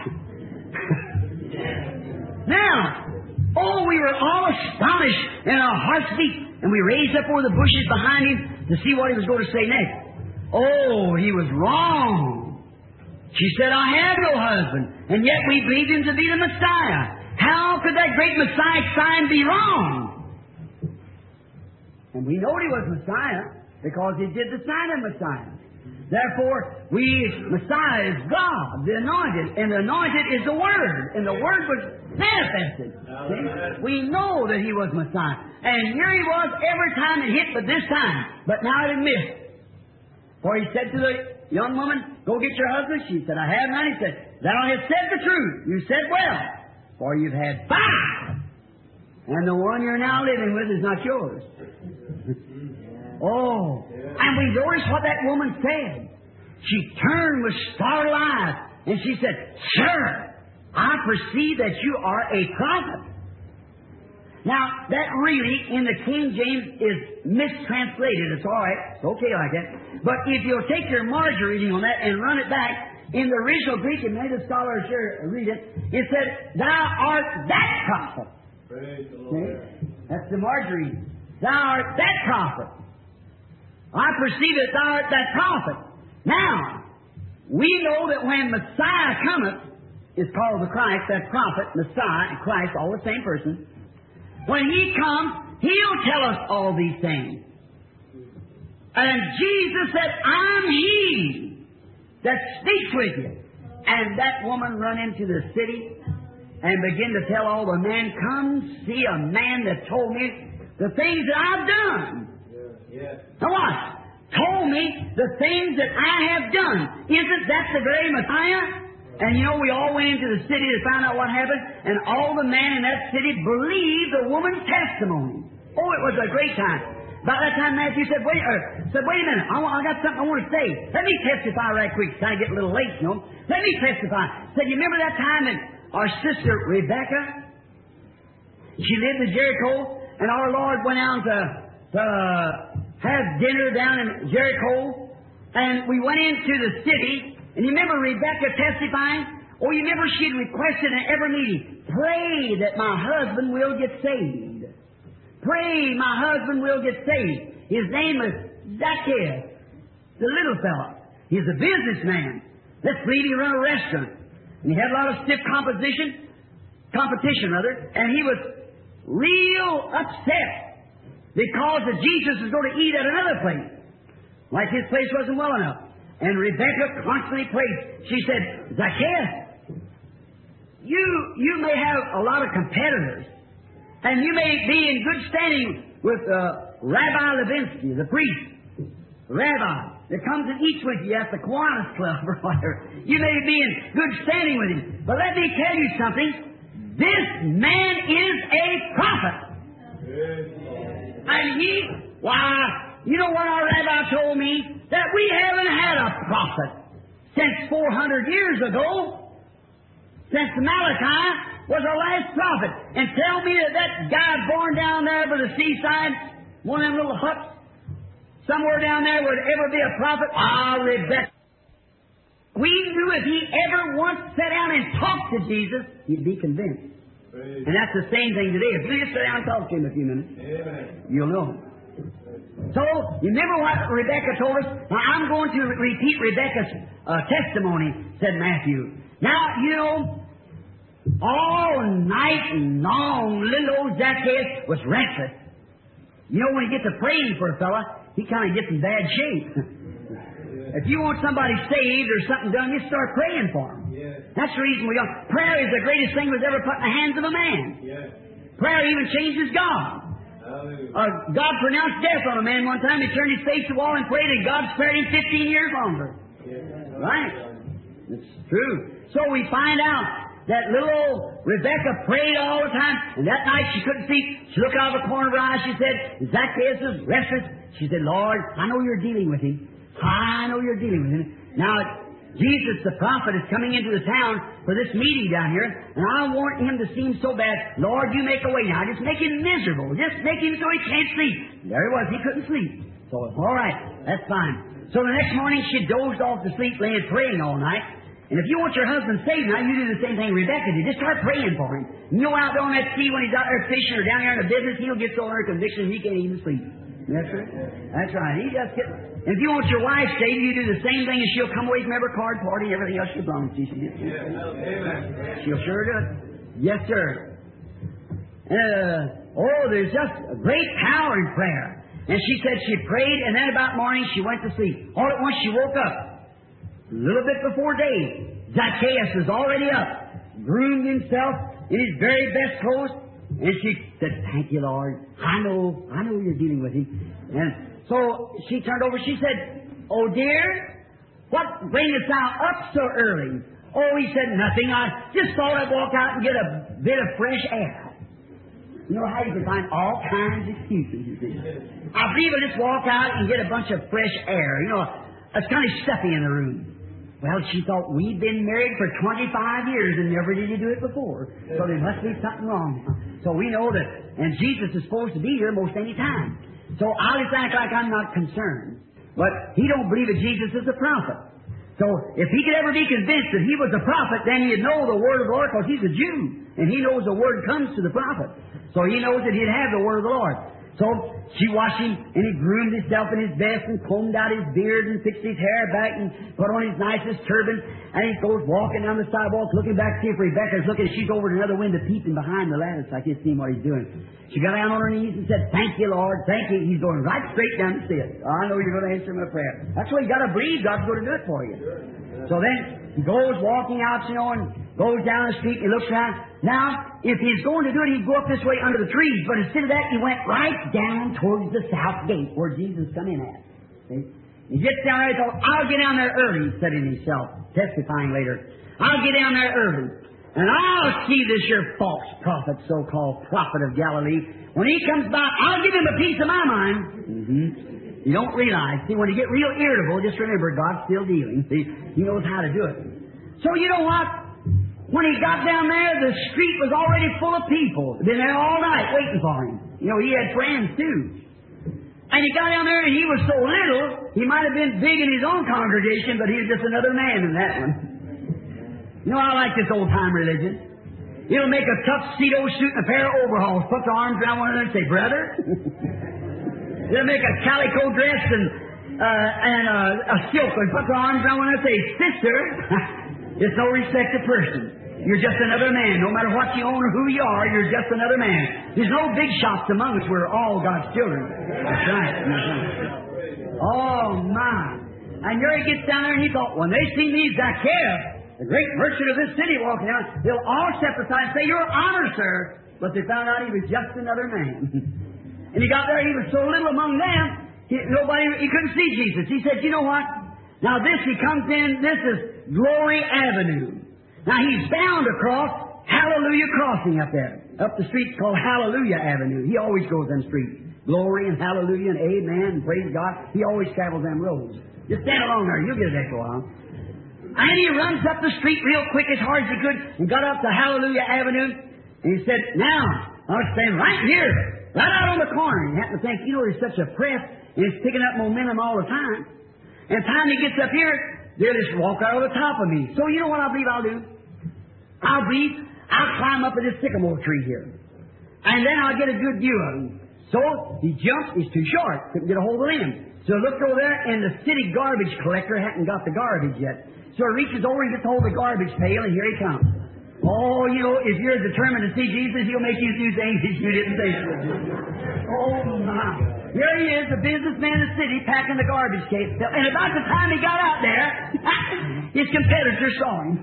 Now, we were all astonished and our hearts beat. And we raised up over the bushes behind him to see what he was going to say next. Oh, he was wrong. She said, I have no husband. And yet we believed him to be the Messiah. How could that great Messiah sign be wrong? And we know he was Messiah because he did the sign of Messiah. Therefore, Messiah is God, the Anointed, and the Anointed is the Word, and the Word was manifested. See? We know that he was Messiah. And here he was every time it hit, but this time. But now it had missed. For he said to the young woman, go get your husband. She said, I have none. He said, thou hast said the truth. You said well, for you've had 5. And the one you're now living with is not yours. And we noticed what that woman said. She turned with startled eyes, and she said, sir, I perceive that you are a prophet. Now, that really, in the King James, is mistranslated. It's all right. It's okay like that. But if you'll take your Marjorie reading on that and run it back, in the original Greek, and many of the scholars here read it, it said, thou art that prophet. Praise the Lord. That's the Marjorie. Thou art that prophet. I perceive that thou art that prophet. Now, we know that when Messiah cometh, is called the Christ, that prophet, Messiah, and Christ, all the same person. When he comes, he'll tell us all these things. And Jesus said, I'm he that speaks with you. And that woman run into the city and begin to tell all the men, come see a man that told me the things that I've done. Yes. Now watch. Told me the things that I have done. Isn't that the very Messiah? And you know, we all went into the city to find out what happened, and all the men in that city believed the woman's testimony. Oh, it was a great time. By that time, Matthew said, wait a minute, I got something I want to say. Let me testify right quick. It's kind of getting a little late, you know. Let me testify. Said, you remember that time that our sister Rebecca, she lived in Jericho, and our Lord went out to have dinner down in Jericho, and we went into the city. And you remember Rebecca testifying? Or you remember she'd requested in every meeting, pray that my husband will get saved. Pray my husband will get saved. His name is Zacchaeus, the little fellow. He's a businessman. Let's believe he run a restaurant. And he had a lot of stiff competition, and he was real upset because Jesus was going to eat at another place. Like his place wasn't well enough. And Rebecca constantly prayed. She said, Zacchaeus, you may have a lot of competitors, and you may be in good standing with Rabbi Levinsky, the priest, rabbi that comes and eats with you at the Kiwanis Club or whatever. You may be in good standing with him. But let me tell you something. this man is a prophet. And you know what our rabbi told me? That we haven't had a prophet since 400 years ago, since Malachi was our last prophet. And tell me that guy born down there by the seaside, one of them little huts, somewhere down there would ever be a prophet? Rebecca. We knew if he ever once sat down and talked to Jesus, he'd be convinced. And that's the same thing today. If you just sit down and talk to him a few minutes, you'll know. So, you remember what Rebecca told us? Now, I'm going to repeat Rebecca's testimony, said Matthew. Now, you know, all night long, little old Zacchaeus was restless. You know, when he gets to praying for a fella, he kind of gets in bad shape. If you want somebody saved or something done, you start praying for them. That's the reason we are. Prayer is the greatest thing that was ever put in the hands of a man. Prayer even changes God. God pronounced death on a man one time. He turned his face to the wall and prayed, and God spared him 15 years longer. Right? It's true. So we find out that little old Rebecca prayed all the time, and that night she couldn't sleep. She looked out of the corner of her eye. She said, Zacchaeus is restless. She said, Lord, I know you're dealing with him. I know you're dealing with him. Now, Jesus, the prophet, is coming into the town for this meeting down here, and I want him to seem so bad. Lord, you make a way now. Just make him miserable. Just make him so he can't sleep. And there he was. He couldn't sleep. So, all right, that's fine. So the next morning, she dozed off to sleep, laying praying all night. And if you want your husband saved now, you do the same thing Rebecca did. Just start praying for him. You know, out there on that sea when he's out there fishing or down there in the business, he'll get so under conviction he can't even sleep. That's right. That's right. He just gets. And if you want your wife saved, you do the same thing, and she'll come away from every card party and everything else she belongs to. She'll sure do it. Yes, sir. There's just a great power in prayer. And she said she prayed, and then about morning she went to sleep. All at once she woke up. A little bit before day, Zacchaeus was already up, groomed himself in his very best clothes, and she said, thank you, Lord. I know you're dealing with him. And so she turned over, she said, oh dear, what bringest thou up so early? Oh, he said, nothing. I just thought I'd walk out and get a bit of fresh air. You know how you can find all kinds of excuses, you see. I believe I'll just walk out and get a bunch of fresh air. You know, it's kind of stuffy in the room. Well, she thought, we've been married for 25 years and never did you do it before. So there must be something wrong. So we know that, and Jesus is supposed to be here most any time. So I'll just act like I'm not concerned. But he don't believe that Jesus is a prophet. So if he could ever be convinced that he was a prophet, then he'd know the word of the Lord, because he's a Jew. And he knows the word comes to the prophet. So he knows that he'd have the word of the Lord. So she washed him, and he groomed himself in his best and combed out his beard and fixed his hair back and put on his nicest turban. And he goes walking down the sidewalk, looking back to see if Rebecca's looking. She's over at another window peeping behind the lattice like he's seeing what he's doing. She got down on her knees and said, thank you, Lord, thank you. He's going right straight down to see it. I know you're going to answer my prayer. That's why you got to believe God's going to do it for you. So then he goes walking out, you know, and goes down the street and he looks around. Now, if he's going to do it, he'd go up this way under the trees. But instead of that, he went right down towards the south gate where Jesus come in at. See? He gets down there, he thought, I'll get down there early, he said in himself, testifying later. I'll get down there early, and I'll see this your false prophet, so-called prophet of Galilee. When he comes by, I'll give him a piece of my mind. You don't realize. See, when you get real irritable, just remember, God's still dealing. See, he knows how to do it. So you know what? When he got down there, the street was already full of people. Been there all night waiting for him. You know, he had friends too. And he got down there and he was so little, he might have been big in his own congregation, but he was just another man in that one. You know, I like this old-time religion. It'll make a tuxedo suit and a pair of overalls, put their arms around one another and say, brother. It'll make a calico dress and a silk and put their arms around one another and say, sister. It's no respect of person. You're just another man. No matter what you own or who you are, you're just another man. There's no big shots among us. We're all God's children. That's right. Oh, my. And here he gets down there and he thought, when they see me, Zacchaeus, the great merchant of this city, walking down, they'll all step aside and say, your honor, sir. But they found out he was just another man. And he got there, he was so little among them, he couldn't see Jesus. He said, you know what? Now he comes in, this is Glory Avenue. Now he's bound across Hallelujah Crossing up there. Up the street's called Hallelujah Avenue. He always goes them streets. Glory and hallelujah and amen and praise God. He always travels them roads. Just stand along there. You'll get it after a while. And he runs up the street real quick as hard as he could and got up to Hallelujah Avenue. And he said, now, I'll stand right here, right out on the corner. And he happened to think, you know, there's such a press and it's picking up momentum all the time. And the time he gets up here, they'll just walk out over the top of me. So you know what I believe I'll do? I'll climb up in this sycamore tree here. And then I'll get a good view of him. So he jumps, he's too short, couldn't get a hold of him. So I looked over there, and the city garbage collector hadn't got the garbage yet. So he reaches over and gets a hold of the garbage pail, and here he comes. Oh, you know, if you're determined to see Jesus, He'll make you do things that you didn't think you would do. Oh, my. Here he is, a businessman in the city, packing the garbage case. And about the time he got out there, his competitor saw him.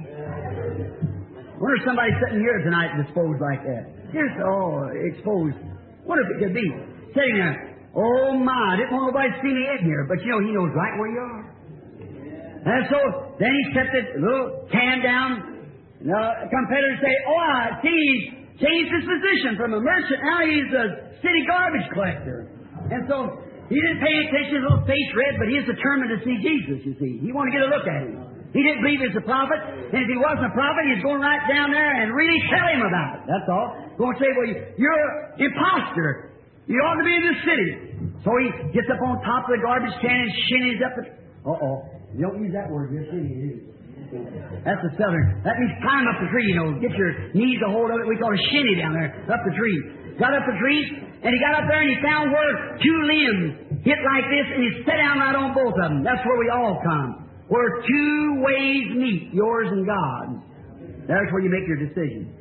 Wonder if somebody's sitting here tonight disposed like that. Here's, exposed. Wonder if it could be. Sitting there, oh my, didn't want nobody to see me in here, but you know, he knows right where you are. And so, then he set the little can down. The competitors say, oh, I see he's changed his position from a merchant, now he's a city garbage collector. And so, he didn't pay attention, his little face red, but he is determined to see Jesus, you see. He wanted to get a look at him. He didn't believe he was a prophet, and if he wasn't a prophet, he's going right down there and really tell him about it. That's all. Going to say, well, you're an imposter. You ought to be in the city. So he gets up on top of the garbage can and shinnies up. You don't use that word here, shinny, do you? That's the southern. That means climb up the tree, you know. Get your knees a hold of it. We call it shinny down there, up the tree. Got up the tree, and he got up there and he found where two limbs hit like this, and he sat down right on both of them. That's where we all come. Where two ways meet, yours and God's. That's where you make your decision.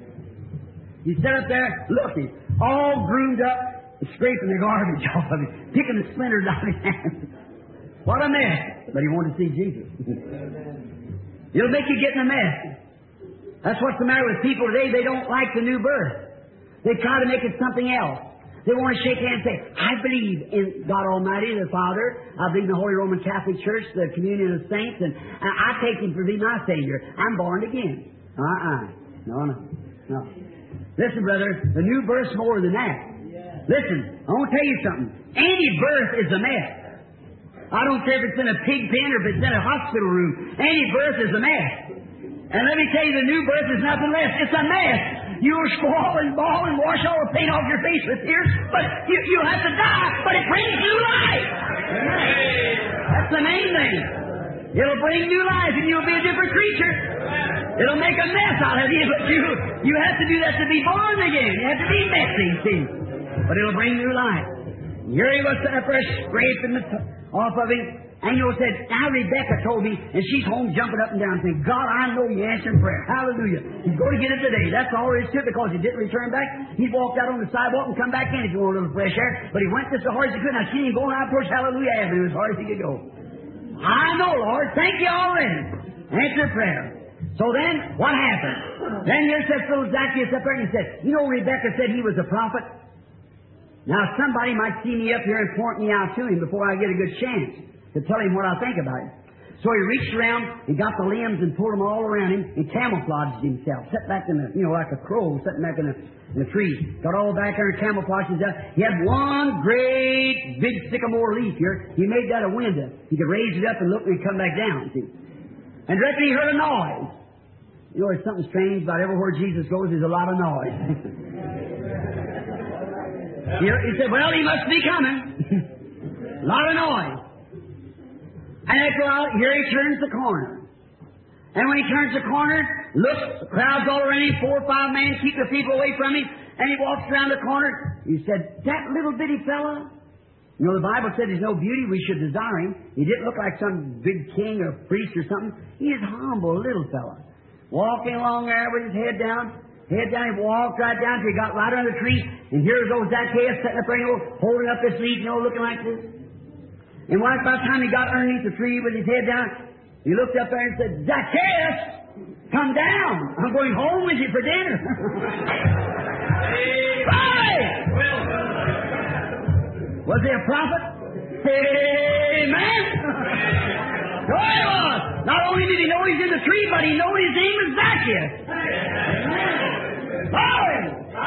You sit up there, looking, all groomed up, scraping the garbage off of him, picking the splinters out of his hands. What a mess! But he wanted to see Jesus. It'll make you get in a mess. That's what's the matter with people today. They don't like the new birth. They try to make it something else. They want to shake hands and say, I believe in God Almighty, the Father. I believe in the Holy Roman Catholic Church, the communion of saints, and I take Him to be my Savior. I'm born again. No. Listen, brother, the new birth's more than that. Listen, I want to tell you something. Any birth is a mess. I don't care if it's in a pig pen or if it's in a hospital room. Any birth is a mess. And let me tell you, the new birth is nothing less. It's a mess. You'll squall and bawl and wash all the paint off your face with tears, but you'll have to die, but it brings new life. That's the main thing. It'll bring new life and you'll be a different creature. It'll make a mess out of you, but you have to do that to be born again. You have to be messy, see. But it'll bring new life. And here he was sitting up there scraping off of him. And you know, said, now Rebecca told me, and she's home jumping up and down saying, God, I know you answered prayer. Hallelujah. He's going to get it today. That's all there is to it, because he didn't return back. He walked out on the sidewalk and come back in if you want a little fresh air. But he went just as hard as he could, and I seen him going out towards Hallelujah Avenue as hard as he could go. I know, Lord. Thank you already. Answer prayer. So then, what happened? Then here says little Zacchaeus up there, and he said, you know, Rebecca said he was a prophet. Now, somebody might see me up here and point me out to him before I get a good chance to tell him what I think about it. So he reached around and got the limbs and pulled them all around him and camouflaged himself. Sat back in the, like a crow sitting back in the tree. Got all back there and camouflaged himself. He had one great big sycamore leaf here. He made that a window. He could raise it up and look and come back down, see. And directly he heard a noise. You know, there's something strange about everywhere Jesus goes, there's a lot of noise. He said, well, he must be coming. A lot of noise. And after a while, here he turns the corner. And when he turns the corner, looks, the crowd's all around him, 4 or 5 men keep the people away from him, and he walks around the corner. He said, that little bitty fella, you know, the Bible said there's no beauty we should desire him. He didn't look like some big king or priest or something. He is humble, little fella. Walking along there with his head down, he walked right down till he got right under the tree, and here's old Zacchaeus sitting up there, holding up this leaf, looking like this. And by the time he got underneath the tree with his head down, he looked up there and said, Zacchaeus, come down. I'm going home with you for dinner. Right! Was he a prophet? Amen! So he was. Not only did he know he's in the tree, but he knew his name was Zacchaeus. Amen.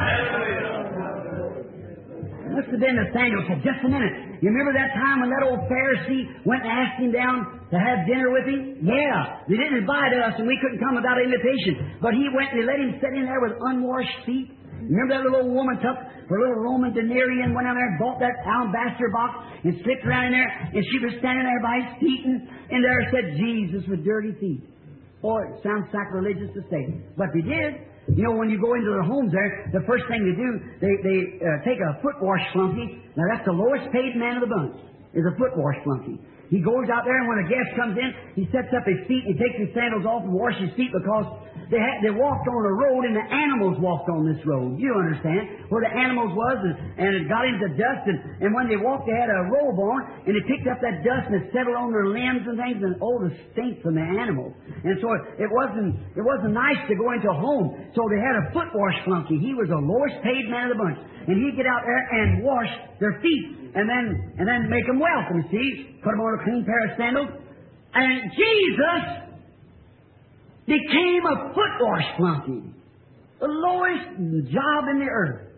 It must have been Nathaniel said, just a minute. You remember that time when that old Pharisee went and asked him down to have dinner with him? Yeah. They didn't invite us and we couldn't come without an invitation. But he went and they let him sit in there with unwashed feet. Remember that little old woman took her little Roman denarian, went down there and bought that alabaster box and slipped around in there, and she was standing there by his feet, and there said Jesus with dirty feet. Boy, it sounds sacrilegious to say, but they did. You know, when you go into their homes there, the first thing they do, they take a foot wash flunky. Now that's the lowest paid man of the bunch, is a foot wash flunky. He goes out there, and when a guest comes in, he sets up his feet, he takes his sandals off and washes his feet because they walked on a road and the animals walked on this road. You understand? Where the animals was and it got into dust and when they walked they had a robe on and they picked up that dust and it settled on their limbs and things and all the stink from the animals. And so it wasn't nice to go into a home. So they had a foot wash flunky. He was the lowest paid man of the bunch. And he'd get out there and wash their feet and then make them welcome, see? Put them on a clean pair of sandals. And Jesus became a foot wash flunky. The lowest job in the earth.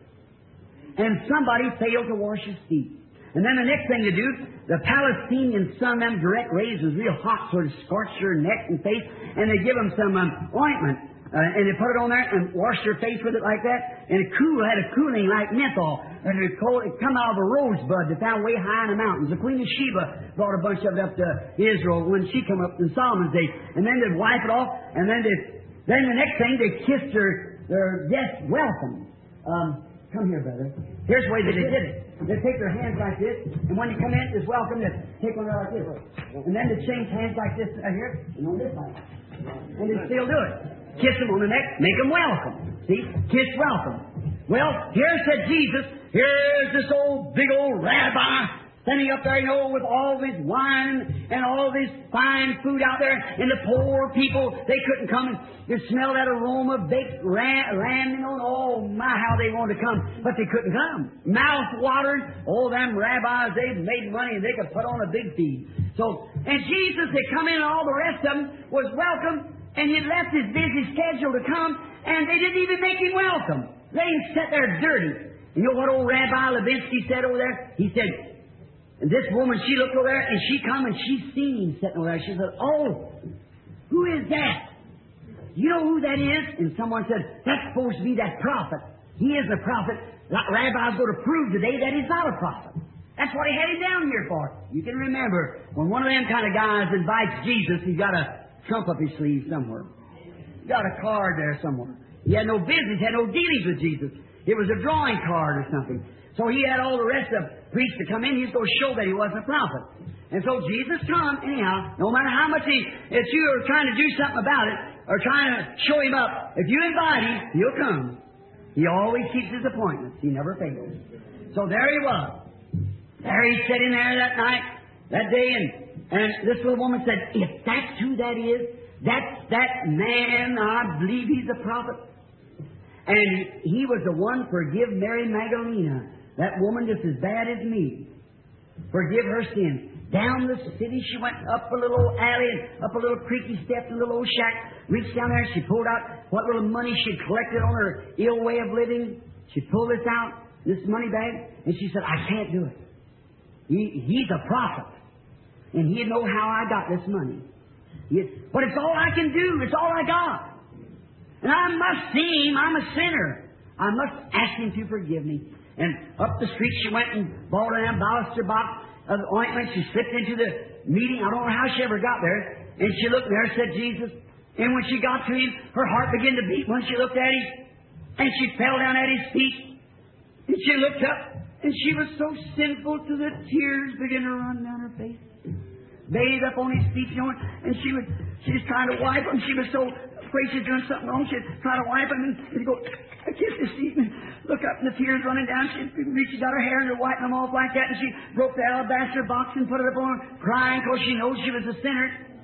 And somebody failed to wash his feet. And then the next thing to do, the Palestinians, some of them direct rays was real hot, sort of scorched their neck and face, and they give them some ointment. And they put it on there and washed their face with it like that. And it had a cooling like menthol. And it come out of a rosebud they found way high in the mountains. The Queen of Sheba brought a bunch of it up to Israel when she came up in Solomon's day. And then they'd wipe it off. And then the next thing, they kissed their guests welcome. Come here, brother. Here's the way they did it. They take their hands like this. And when you come in, it's welcome. They take one like this. And then they change hands like this right here. And on this side. And they still do it. Kiss them on the neck, make them welcome. See? Kiss welcome. Well, here said Jesus, here's this big old rabbi standing up there, with all this wine and all this fine food out there, and the poor people, they couldn't come and they smell that aroma of baked lamb, oh my, how they wanted to come, but they couldn't come. Mouth watering, all them rabbis, they made money and they could put on a big feed. So, and Jesus, they come in and all the rest of them was welcome. And he'd left his busy schedule to come, and they didn't even make him welcome. They sat there dirty. You know what old Rabbi Levinsky said over there? He said, and this woman, she looked over there, and she come, and she seen him sitting over there. She said, oh, who is that? You know who that is? And someone said, that's supposed to be that prophet. He is the prophet. Rabbi's going to prove today that he's not a prophet. That's what he had him down here for. You can remember, when one of them kind of guys invites Jesus, he's got a trump up his sleeve somewhere. He got a card there somewhere. He had no business, had no dealings with Jesus. It was a drawing card or something. So he had all the rest of the priests to come in. He was going to show that he wasn't a prophet. And so Jesus come, anyhow, no matter how much if you are trying to do something about it, or trying to show him up, if you invite him, he'll come. He always keeps his appointments. He never fails. So there he was. There he sat in there that night, that day, and this little woman said, if that's who that is, that's that man, I believe he's a prophet. And he was the one, forgive Mary Magdalena, that woman just as bad as me. Forgive her sins. Down the city she went, up a little alley, and up a little creaky step, a little old shack, reached down there, she pulled out what little money she'd collected on her ill way of living. She pulled this out, this money bag, and she said, I can't do it. He's a prophet. And he'd know how I got this money. But it's all I can do. It's all I got. And I must see him. I'm a sinner. I must ask him to forgive me. And up the street she went and bought an alabaster box of ointment. She slipped into the meeting. I don't know how she ever got there. And she looked there and said, Jesus. And when she got to him, her heart began to beat when she looked at him. And she fell down at his feet. And she looked up. And she was so sinful to the tears began to run down her face. Bathed up on his feet, and she was trying to wipe him. She was so afraid she's doing something wrong. She'd try to wipe him, and he'd go, I kiss his feet, and look up, and the tears running down. She got her hair, and they're wiping them off like that, and she broke the alabaster box and put it up on her, crying because she knows she was a sinner.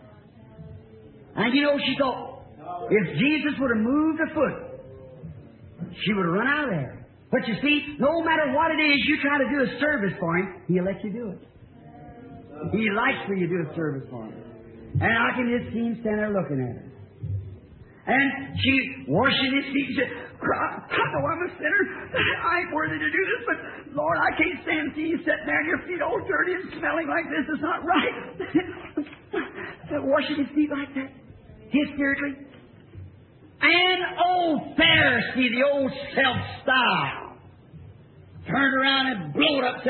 And she thought, if Jesus would have moved a foot, she would have run out of there. But you see, no matter what it is you try to do a service for him, he'll let you do it. He likes for you to do a service for him. And I can just see him standing there looking at her. And she washing his feet. She said, I know I'm a sinner. I ain't worthy to do this, but Lord, I can't stand seeing you sitting there and your feet all dirty and smelling like this. It's not right. Washing his feet like that, hysterically. And old Pharisee, the old self-style, turned around and blew it up and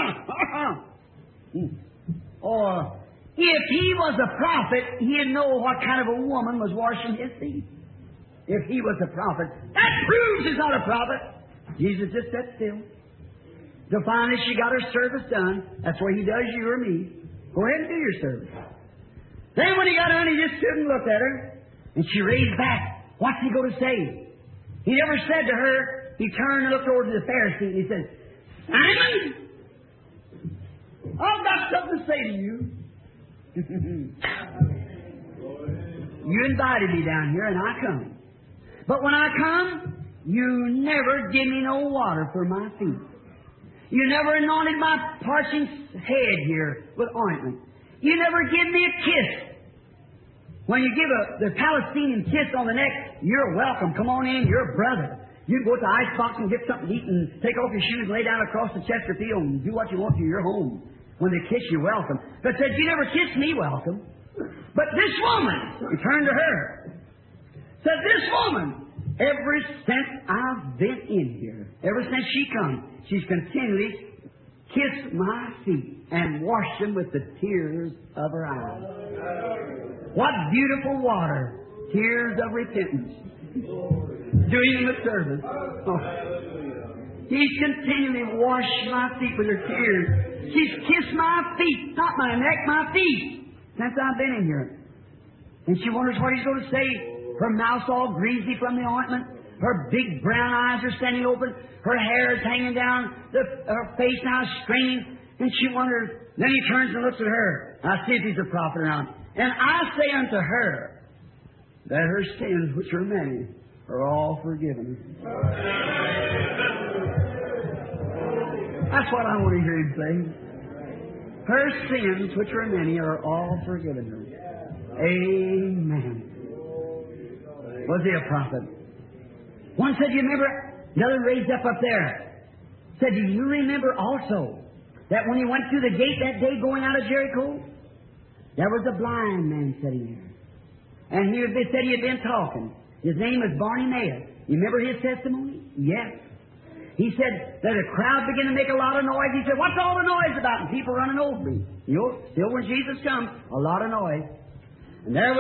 said, Or if he was a prophet, he'd know what kind of a woman was washing his feet. If he was a prophet, that proves he's not a prophet. Jesus just sat still. So finally she got her service done. That's what he does, you or me. Go ahead and do your service. Then when he got done, he just stood and looked at her, and she raised back. What's he going to say? He never said to her. He turned and looked over to the Pharisee, and he said, Simon, I've got something to say to you. You invited me down here, and I come. But when I come, you never give me no water for my feet. You never anointed my parching head here with ointment. You never give me a kiss. When you give the Palestinian kiss on the neck, you're welcome. Come on in, you're a brother. You can go to the icebox and get something to eat and take off your shoes and lay down across the Chesterfield and do what you want to. You're home. When they kiss you, welcome. But said, you never kiss me, welcome. But this woman, he turned to her, said, this woman, ever since I've been in here, ever since she come, she's continually kissed my feet and washed them with the tears of her eyes. What beautiful water! Tears of repentance. Doing the service. Oh. He's continually washed my feet with her tears. She's kissed my feet, not my neck, my feet, since I've been in here. And she wonders what he's going to say. Her mouth's all greasy from the ointment. Her big brown eyes are standing open. Her hair is hanging down. Her face now is straining. And she wonders. Then he turns and looks at her. I see if he's a prophet or not. And I say unto her that her sins, which are many, are all forgiven. That's what I want to hear him say. Her sins, which are many, are all forgiven her. Amen. Was he a prophet? One said, you remember, the other raised up there, said, do you remember also that when he went through the gate that day going out of Jericho, there was a blind man sitting there. And they said he had been talking. His name was Bartimaeus. You remember his testimony? Yes. He said that a crowd began to make a lot of noise. He said, what's all the noise about? And people running over me. You know, still when Jesus comes, a lot of noise. And there was,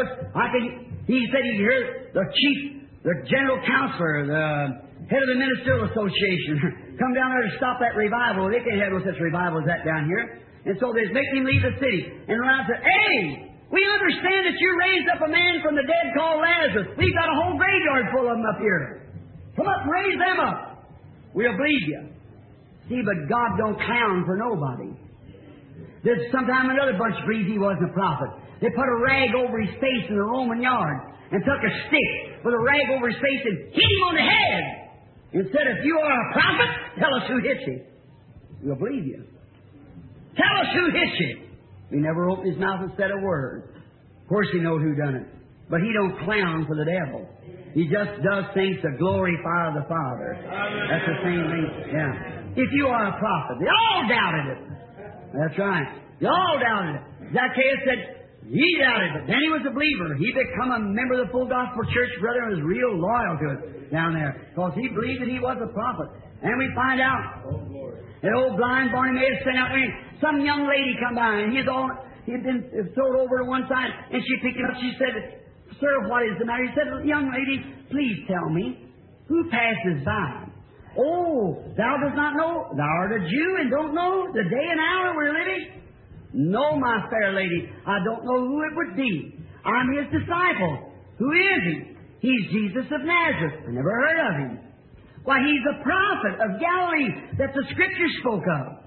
he said he heard the general counselor, the head of the ministerial association, come down there to stop that revival. They can't have no such revival as that down here. And so they make him leave the city. And around said, hey, we understand that you raised up a man from the dead called Lazarus. We've got a whole graveyard full of them up here. Come up and raise them up. We'll believe you. See, but God don't clown for nobody. There's sometime another bunch agreed he wasn't a prophet. They put a rag over his face in the Roman yard and took a stick with a rag over his face and hit him on the head. And said, if you are a prophet, tell us who hit you. We'll believe you. Tell us who hit you. He never opened his mouth and said a word. Of course he knows who done it. But he don't clown for the devil. He just does things to glorify the Father. That's the same thing. Yeah. If you are a prophet, they all doubted it. That's right. They all doubted it. Zacchaeus said, he doubted it. Then he was a believer. He become a member of the Full Gospel Church, brother, and was real loyal to it down there. Because he believed that he was a prophet. And we find out that old blind Bartimaeus sent out there. Some young lady come by, and he'd been thrown over to one side, and she picked him up. She said, sir, what is the matter? He said, young lady, please tell me, who passes by? Oh, thou dost not know? Thou art a Jew and don't know the day and hour we're living? No, my fair lady, I don't know who it would be. I'm his disciple. Who is he? He's Jesus of Nazareth. I never heard of him. Why, he's a prophet of Galilee that the Scripture spoke of.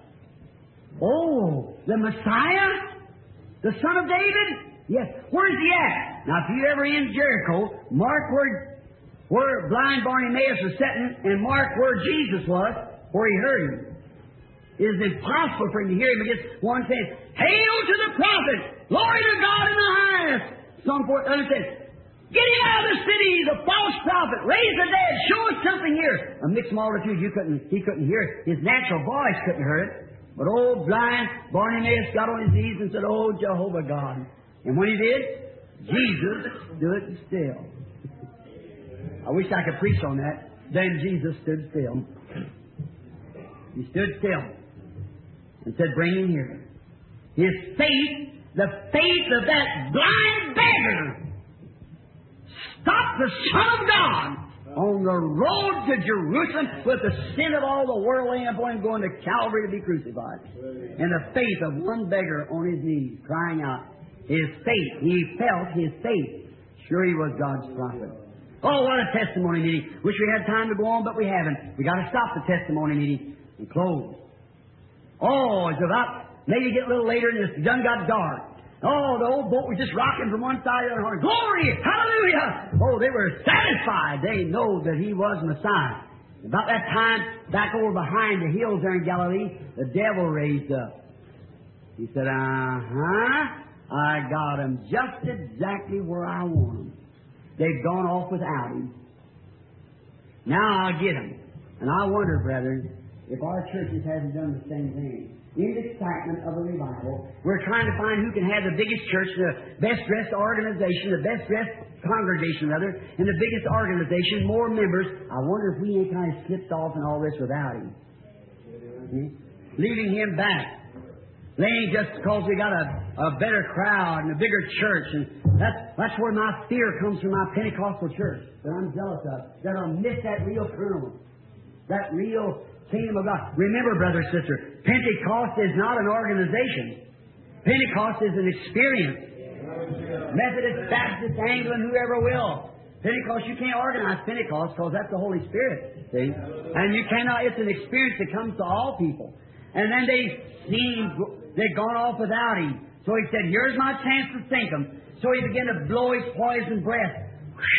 Oh, the Messiah? The Son of David? Yes. Where's he at? Now, if you ever in Jericho, mark where blind Bartimaeus was sitting, and mark where Jesus was, where he heard him. It is impossible for him to hear him against one saying, hail to the prophet! Glory to God in the highest! Some forth, other said, Get him out of the city, the false prophet, raise the dead, show us something here. A mixed multitude, he couldn't hear it. His natural voice couldn't hear it. But old blind Bartimaeus got on his knees and said, "Oh, Jehovah God." And when he did, Jesus stood still. I wish I could preach on that. Then Jesus stood still. He stood still and said, "Bring him here." His faith, the faith of that blind beggar, stopped the Son of God on the road to Jerusalem with the sin of all the world laying upon him, going to Calvary to be crucified. And the faith of one beggar on his knees, crying out. His faith. He felt his faith. Sure, he was God's prophet. Oh, what a testimony meeting. Wish we had time to go on, but we haven't. We got to stop the testimony meeting and close. Oh, it's about maybe get a little later and it's done got dark. Oh, the old boat was just rocking from one side to the other. Glory! Hallelujah! Oh, they were satisfied. They know that he was Messiah. About that time, back over behind the hills there in Galilee, the devil raised up. He said, I got him just exactly where I want him. They've gone off without him. Now I'll get him. And I wonder, brethren, if our churches haven't done the same thing. In the excitement of a revival, we're trying to find who can have the biggest church, the best-dressed organization, the best-dressed congregation, rather, and the biggest organization, more members. I wonder if we ain't kind of slipped off in all this without him. Leaving him back. They ain't just because we got a better crowd and a bigger church. And that's where my fear comes from my Pentecostal church that I'm jealous of. That I'll miss that real kernel. That real kingdom of God. Remember, brother, sister, Pentecost is not an organization. Pentecost is an experience. Methodist, Baptist, Anglican, whoever will. Pentecost, you can't organize Pentecost because that's the Holy Spirit. See? And you cannot, it's an experience that comes to all people. And then they'd gone off without him. So he said, here's my chance to sink them. So he began to blow his poison breath.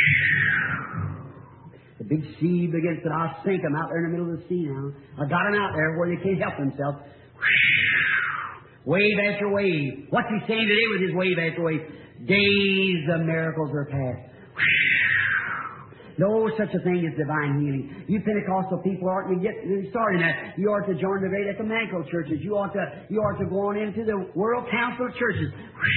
The big sea begins to, I'll sink them out there in the middle of the sea now. I got them out there where they can't help themselves. Wave after wave. What's he saying today with his wave after wave? Days of miracles are past. No such a thing as divine healing. You Pentecostal people aren't you starting that. You ought to join the great ecumenical churches. You ought to go on into the World Council of Churches.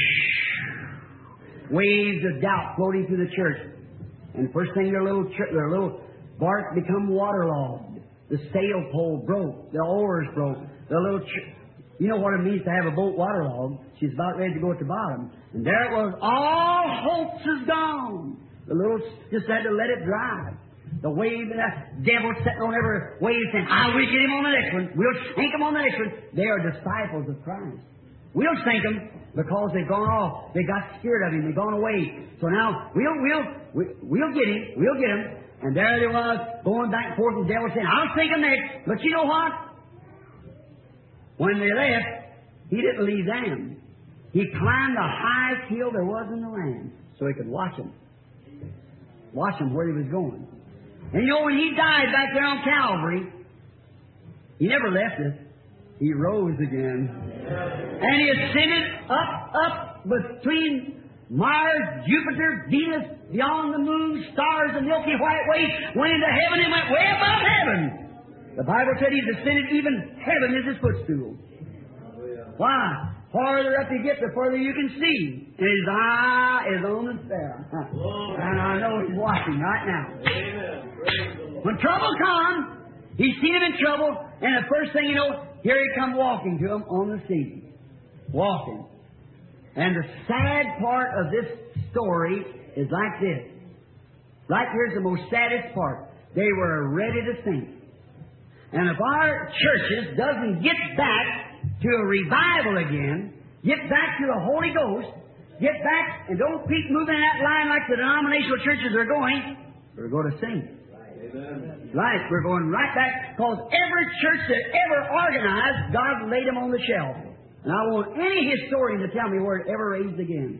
Waves of doubt floating through the church. And first thing, their little bark become waterlogged. The sail pole broke. The oars broke. You know what it means to have a boat waterlogged. She's about ready to go at the bottom. And there it was. All hopes is gone. The little just had to let it drive. The wave and the devil sitting on every wave saying, we'll get him on the next one. We'll sink him on the next one. They are disciples of Christ. We'll sink them because they've gone off. They got scared of him. They've gone away. So now we'll get him. We'll get him. And there they was going back and forth, and the devil saying, I'll sink him next. But you know what? When they left, he didn't leave them. He climbed the highest hill there was in the land so he could watch them. Watch him where he was going. And you know, when he died back there on Calvary, he never left us. He rose again. And he ascended up between Mars, Jupiter, Venus, beyond the moon, stars, and Milky White Way, went into heaven and went way above heaven. The Bible said he's ascended, even heaven is his footstool. Why? Farther up you get, the further you can see. And his eye is on the sparrow. And I know he's watching right now. When trouble comes, he's seen him in trouble, and the first thing you know, here he come walking to him on the sea. Walking. And the sad part of this story is like this. Right here's the most saddest part. They were ready to sink. And if our churches doesn't get back to a revival again, get back to the Holy Ghost, get back and don't keep moving in that line like the denominational churches are going, we're going to sink. Right, we're going right back, because every church that ever organized, God laid them on the shelf. And I want any historian to tell me where it ever raised again.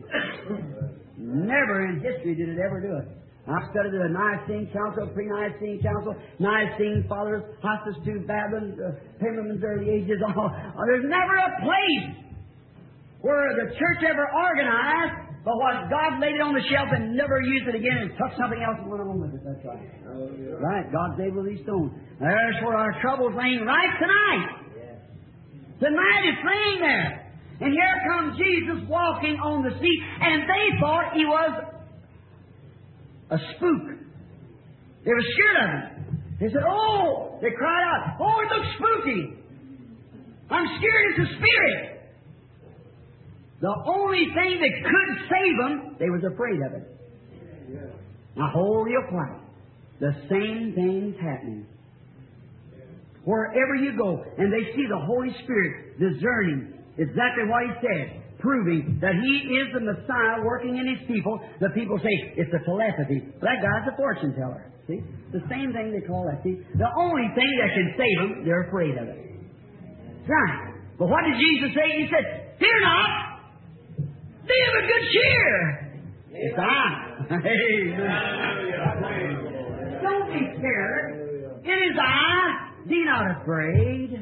Never in history did it ever do it. I've studied the Nicene Council, Pre-Nicene Council, Nicene Fathers, Hostas to Babylon, Pilgrims early ages. There's never a place where the church ever organized But what God laid it on the shelf and never used it again and took something else and went on with it. That's right. Right. God's able with these stones. There's where our trouble's laying right tonight. Tonight it's laying there. And here comes Jesus walking on the sea, and they thought He was a spook. They were scared of Him. They said, "Oh!" They cried out, "Oh, it looks spooky. I'm scared. It's a spirit." The only thing that could save them, they was afraid of it. Now hold real quiet. The same thing's happening. Wherever you go, and they see the Holy Spirit discerning exactly what He said, proving that He is the Messiah working in His people, the people say, it's a telepathy. That guy's a fortune teller. See? The same thing they call that. See? The only thing that can save them, they're afraid of it. Right. But what did Jesus say? He said, "Fear not. Be of a good cheer. It's I." Amen. Don't be scared. It is I. Be not afraid.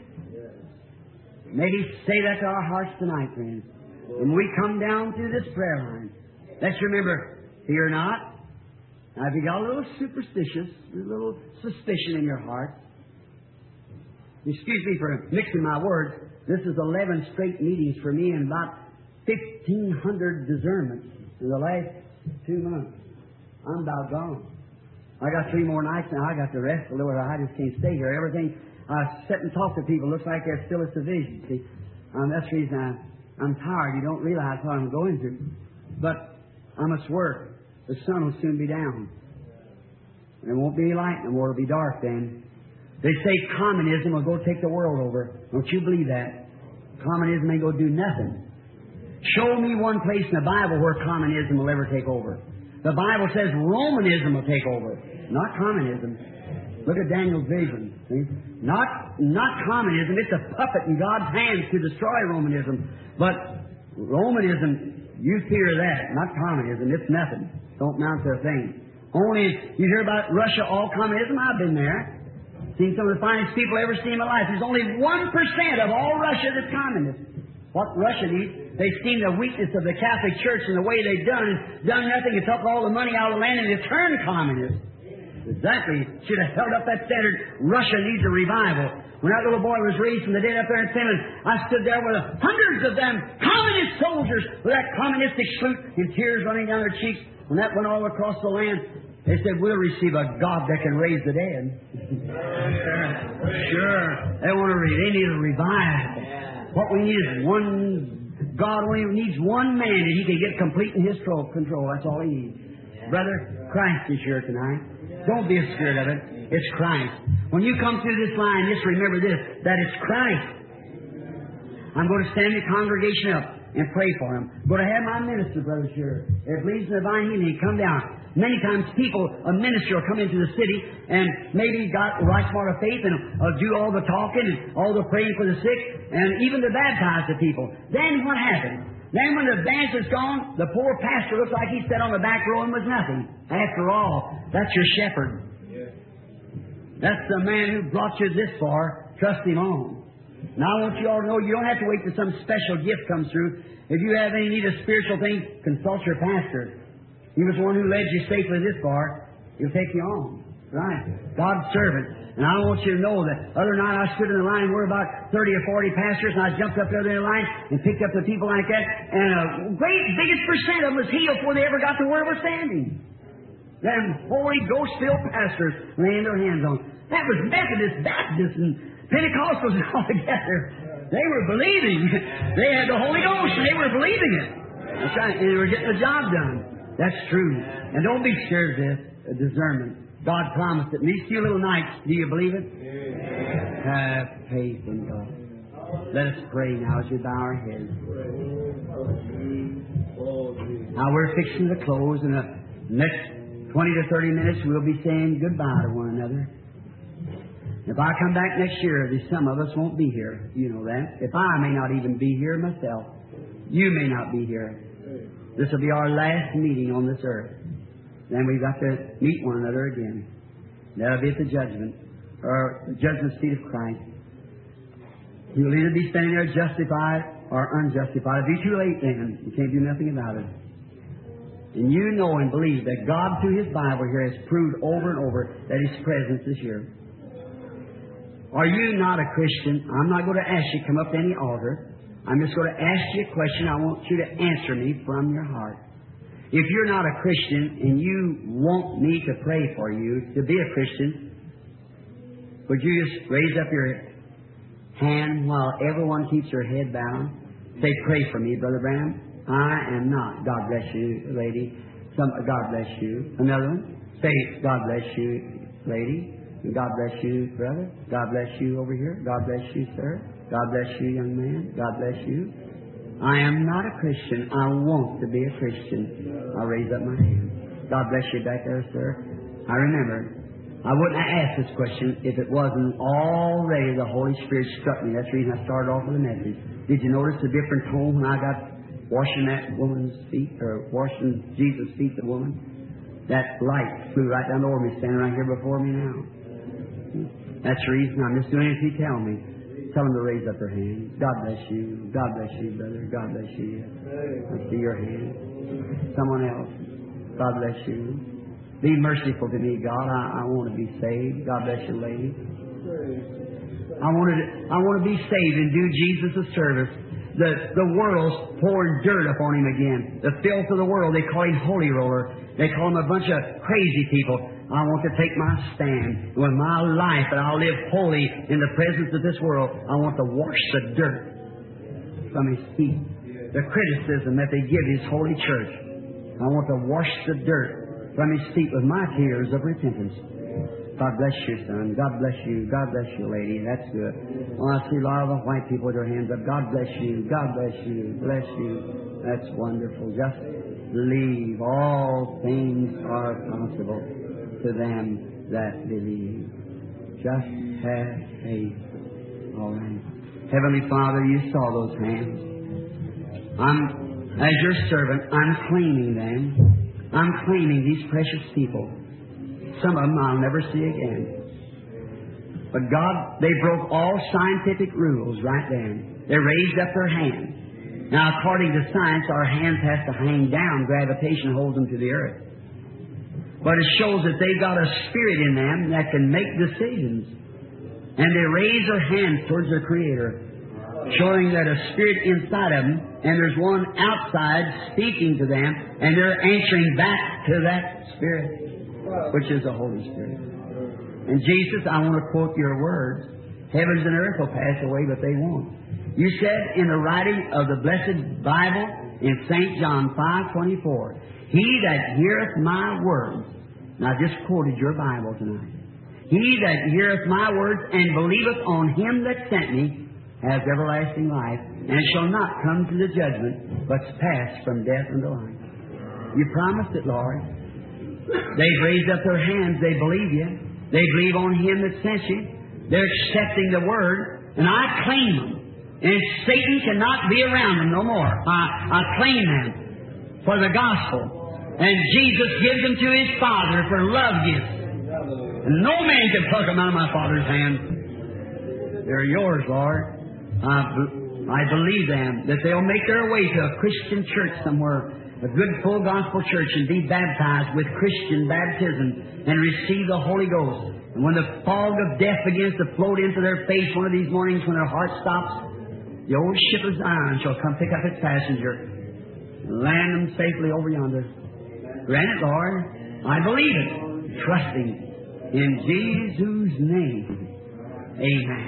Maybe say that to our hearts tonight, friends. When we come down through this prayer line, let's remember, fear not. Now, if you got a little superstitious, a little suspicion in your heart, excuse me for mixing my words, this is 11 straight meetings for me and about 1,500 discernments in the last 2 months. I'm about gone. I got 3 more nights now. I got the rest. Lord, I just can't stay here. Everything I sit and talk to people looks like they're still a division. See, that's the reason I'm tired. You don't realize what I'm going through. But I must work. The sun will soon be down. And it won't be light no more. It'll be dark then. They say communism will go take the world over. Don't you believe that? Communism ain't going to do nothing. Show me one place in the Bible where communism will ever take over. The Bible says Romanism will take over, not communism. Look at Daniel's vision. See? Not communism. It's a puppet in God's hands to destroy Romanism. But Romanism, you fear that, not communism. It's nothing. Don't amount to a thing. Only you hear about Russia, all communism. I've been there. Seen some of the finest people I ever seen in my life. There's only 1% of all Russia that's communist. What Russia needs, they've seen the weakness of the Catholic Church and the way they've done nothing. It took all the money out of the land and it turned communist. Exactly. Should have held up that standard. Russia needs a revival. When that little boy was raised from the dead up there in Finland, I stood there with hundreds of them, communist soldiers, with that communistic salute and tears running down their cheeks. When that went all across the land, they said, "We'll receive a God that can raise the dead." Sure. They want to they need a revival. What we need is one. God only needs one man, and He can get complete in His control. That's all He needs. Brother, Christ is here tonight. Don't be scared of it. It's Christ. When you come through this line, just remember this, that it's Christ. I'm going to stand the congregation up and pray for him. I'm going to have my minister, Brother Sure. If it leads to divine healing, come down. Many times a minister will come into the city and maybe got the right sort of faith and do all the talking and all the praying for the sick and even to baptize the people. Then what happens? Then when the dance is gone, the poor pastor looks like he sat on the back row and was nothing. After all, that's your shepherd. That's the man who brought you this far. Trust him on. Now I want you all to know you don't have to wait till some special gift comes through. If you have any need of spiritual things, consult your pastor. He was the one who led you safely this far. He'll take you on. Right. God's servant. And I want you to know that other night I stood in the line, we're about 30 or 40 pastors, and I jumped up there in the line and picked up the people like that, and a biggest percent of them was healed before they ever got to where we're standing. Them Holy Ghost-filled pastors laying their hands on. That was Methodist, Baptist, and Pentecostals all together. They were believing. They had the Holy Ghost, and they were believing it. That's right. And they were getting the job done. That's true. And don't be scared of this, discernment. God promised it. In these few little nights, do you believe it? Have faith in God. Let us pray now as we bow our heads. Now we're fixing to close. In the next 20 to 30 minutes, we'll be saying goodbye to one another. If I come back next year, some of us won't be here. You know that. If I may not even be here myself, you may not be here. This will be our last meeting on this earth. Then we've got to meet one another again. That'll be at the judgment, or the judgment seat of Christ. You'll either be standing there justified or unjustified. It'll be too late then. You can't do nothing about it. And you know and believe that God, through His Bible here, has proved over and over that His presence is here. Are you not a Christian? I'm not going to ask you to come up to any altar. I'm just going to ask you a question. I want you to answer me from your heart. If you're not a Christian and you want me to pray for you to be a Christian, would you just raise up your hand while everyone keeps their head bowed? Say, pray for me, Brother Branham. I am not. God bless you, lady. God bless you. Another one. Say, God bless you, lady. God bless you, brother. God bless you over here. God bless you, sir. God bless you, young man. God bless you. I am not a Christian. I want to be a Christian. I'll raise up my hand. God bless you back there, sir. I remember, I wouldn't have asked this question if it wasn't already the Holy Spirit struck me. That's the reason I started off with a message. Did you notice a different tone when I got washing that woman's feet, or washing Jesus' feet, the woman? That light flew right down over me, standing right here before me now. That's the reason. I'm just doing it if you tell me. Tell them to raise up their hands. God bless you. God bless you, brother. God bless you. I see your hand. Someone else. God bless you. Be merciful to me, God. I want to be saved. God bless you, lady. I want to be saved and do Jesus a service. The world's pouring dirt upon him again. The filth of the world, they call him holy roller. They call him a bunch of crazy people. I want to take my stand with my life, and I'll live holy in the presence of this world. I want to wash the dirt from his feet. The criticism that they give his holy church. I want to wash the dirt from his feet with my tears of repentance. God bless you, son. God bless you. God bless you, lady. That's good. Oh, I see a lot of the white people with their hands up. God bless you. God bless you. Bless you. That's wonderful. Just believe. All things are possible to them that believe. Just have faith. All right. Heavenly Father, you saw those hands. As your servant, I'm claiming them. I'm claiming these precious people. Some of them I'll never see again. But God, they broke all scientific rules right then. They raised up their hands. Now, according to science, our hands have to hang down. Gravitation holds them to the earth. But it shows that they've got a spirit in them that can make decisions. And they raise their hands towards their Creator, showing that a spirit inside of them, and there's one outside speaking to them, and they're answering back to that spirit, which is the Holy Spirit. And Jesus, I want to quote your words. Heavens and earth will pass away, but they won't. You said in the writing of the blessed Bible in St. John 5:24, he that heareth my words, and I just quoted your Bible tonight, he that heareth my words and believeth on him that sent me has everlasting life, and shall not come to the judgment, but pass from death unto life. You promised it, Lord. They've raised up their hands. They believe you. They believe on him that sent you. They're accepting the word, and I claim them. And Satan cannot be around them no more. I claim them for the gospel. And Jesus gives them to his Father for love gifts. And no man can pluck them out of my Father's hand. They're yours, Lord. I believe them, that they'll make their way to a Christian church somewhere, a good full gospel church, and be baptized with Christian baptism and receive the Holy Ghost. And when the fog of death begins to float into their face one of these mornings when their heart stops, the old ship of Zion shall come pick up its passenger and land them safely over yonder. Grant it, Lord. I believe it, trusting in Jesus' name. Amen.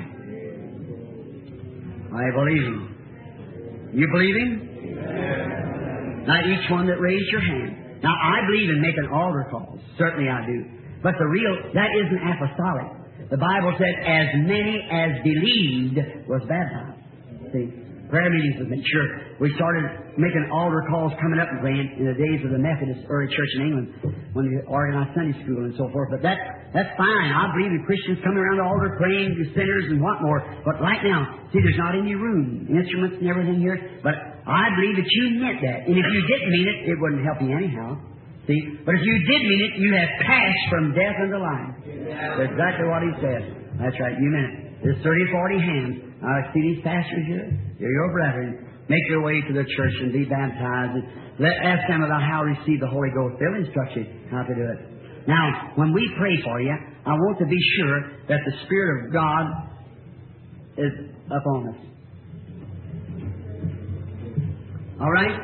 I believe him. You believe him? Amen. Now, each one that raised your hand. Now, I believe in making altar calls. Certainly I do. But that isn't apostolic. The Bible said, as many as believed was baptized. See, prayer meetings was made. Sure, we started making altar calls coming up in the days of the Methodist early church in England when we organized Sunday school and so forth. But that's fine. I believe in Christians coming around the altar praying to sinners and what more. But right now, see, there's not any room, instruments and everything here. But I believe that you meant that. And if you didn't mean it, it wouldn't help you anyhow. See? But if you did mean it, you have passed from death unto life. That's exactly what he said. That's right, you meant it. There's 30 or 40 hands. I see these pastors here. They're your brethren. make your way to the church and be baptized. And ask them about how to receive the Holy Ghost. They'll instruct you how to do it. Now, when we pray for you, I want to be sure that the Spirit of God is upon us. All right?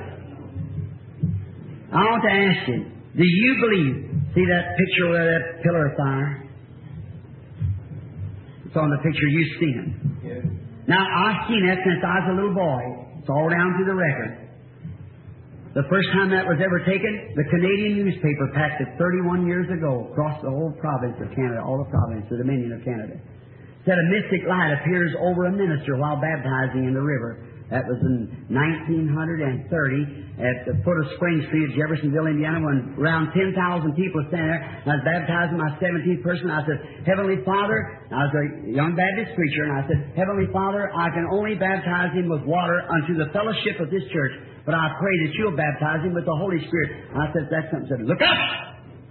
I want to ask you, do you believe? See that picture of that pillar of fire? It's on the picture you've seen it. Yes. Now, I've seen that since I was a little boy. It's all down through the record. The first time that was ever taken, the Canadian newspaper packed it 31 years ago across the whole province of Canada, all the province, the Dominion of Canada. Said a mystic light appears over a minister while baptizing in the river. That was in 1930 at the foot of Spring Street at Jeffersonville, Indiana, when around 10,000 people were standing there. I was baptizing my 17th person. I said, Heavenly Father, I was a young Baptist preacher, and I said, Heavenly Father, I can only baptize him with water unto the fellowship of this church, but I pray that you'll baptize him with the Holy Spirit. I said, that's something. I said, look up!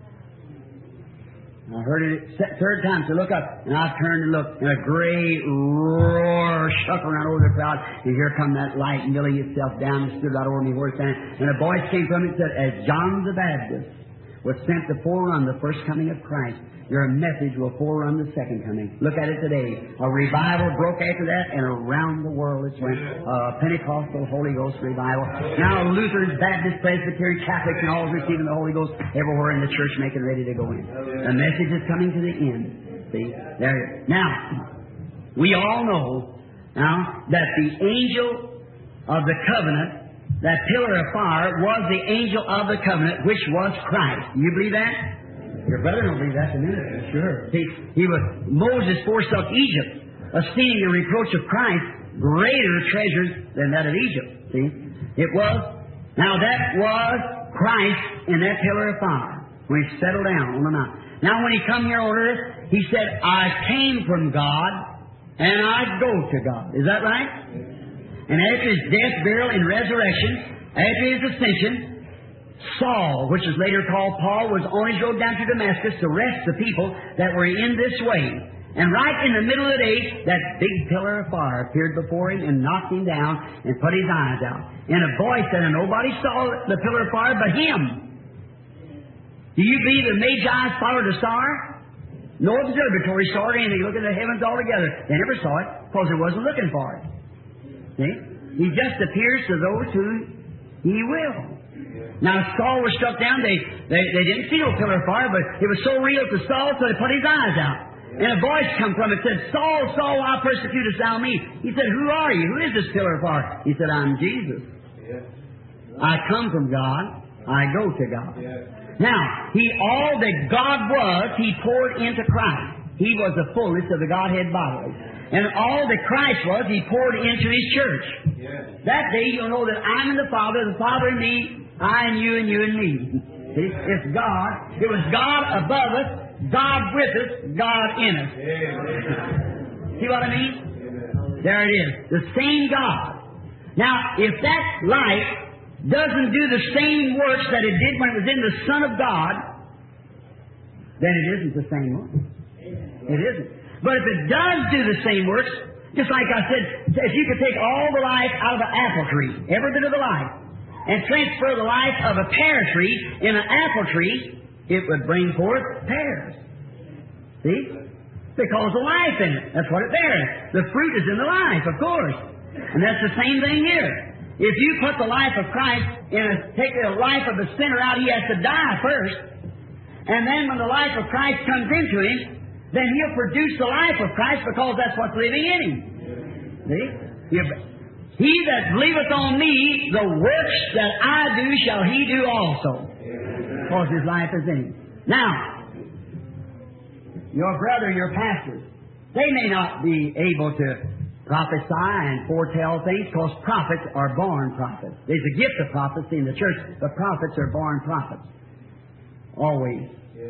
I heard it third time, so look up. And I turned and looked, and a great roar shook around over the crowd. And here come that light, and Millie itself down and stood right over me where it's standing. And a voice came from it and said, as John the Baptist was sent to forerun the first coming of Christ, your message will forerun the second coming. Look at it today. A revival broke after that, and around the world it's went. Pentecostal Holy Ghost revival. Now Lutherans, Baptists, Presbyterians, Catholics, and all receiving the Holy Ghost everywhere in the church, making ready to go in. The message is coming to the end. See? There it is. Now, we all know now that the angel of the covenant, that pillar of fire, was the angel of the covenant, which was Christ. Do you believe that? Your brother don't believe that, a minute. Sure. See, Moses forsook Egypt, esteeming the reproach of Christ greater treasures than that of Egypt. See? It was. Now that was Christ in that pillar of fire when he settled down on the mountain. Now when he come here on earth, he said, I came from God and I go to God. Is that right? And after his death, burial, and resurrection, after his ascension, Saul, which is later called Paul, was on his road down to Damascus to arrest the people that were in this way. And right in the middle of the day, that big pillar of fire appeared before him and knocked him down and put his eyes out. And a voice said, and nobody saw the pillar of fire but him. Do you believe the Magi followed a star? No observatory saw it, and they looked at the heavens altogether. They never saw it because they wasn't looking for it. See? He just appears to those who he will. Now, Saul was struck down. They didn't see no pillar of fire, but it was so real to Saul, so they put his eyes out. And a voice come from it, said, Saul, Saul, why persecutest thou me? He said, who are you? Who is this pillar of fire? He said, I'm Jesus. I come from God. I go to God. Now, all that God was, he poured into Christ. He was the fullness of the Godhead bodily. And all that Christ was, he poured into his church. That day you'll know that I'm in the Father in me, I and you and me. See? It's God. It was God above us, God with us, God in us. See what I mean? There it is. The same God. Now, if that light doesn't do the same works that it did when it was in the Son of God, then it isn't the same work. It isn't. But if it does do the same works, just like I said, if you could take all the life out of an apple tree, every bit of the life, and transfer the life of a pear tree in an apple tree, it would bring forth pears. See? Because of life in it. That's what it bears. The fruit is in the life, of course. And that's the same thing here. If you put the life of Christ take the life of the sinner out, he has to die first. And then when the life of Christ comes into him, then he'll produce the life of Christ because that's what's living in him. See? He that believeth on me, the works that I do shall he do also. Because his life is in him. Now, your brother, your pastors, they may not be able to prophesy and foretell things because prophets are born prophets. There's a gift of prophecy in the church, but prophets are born prophets. Always.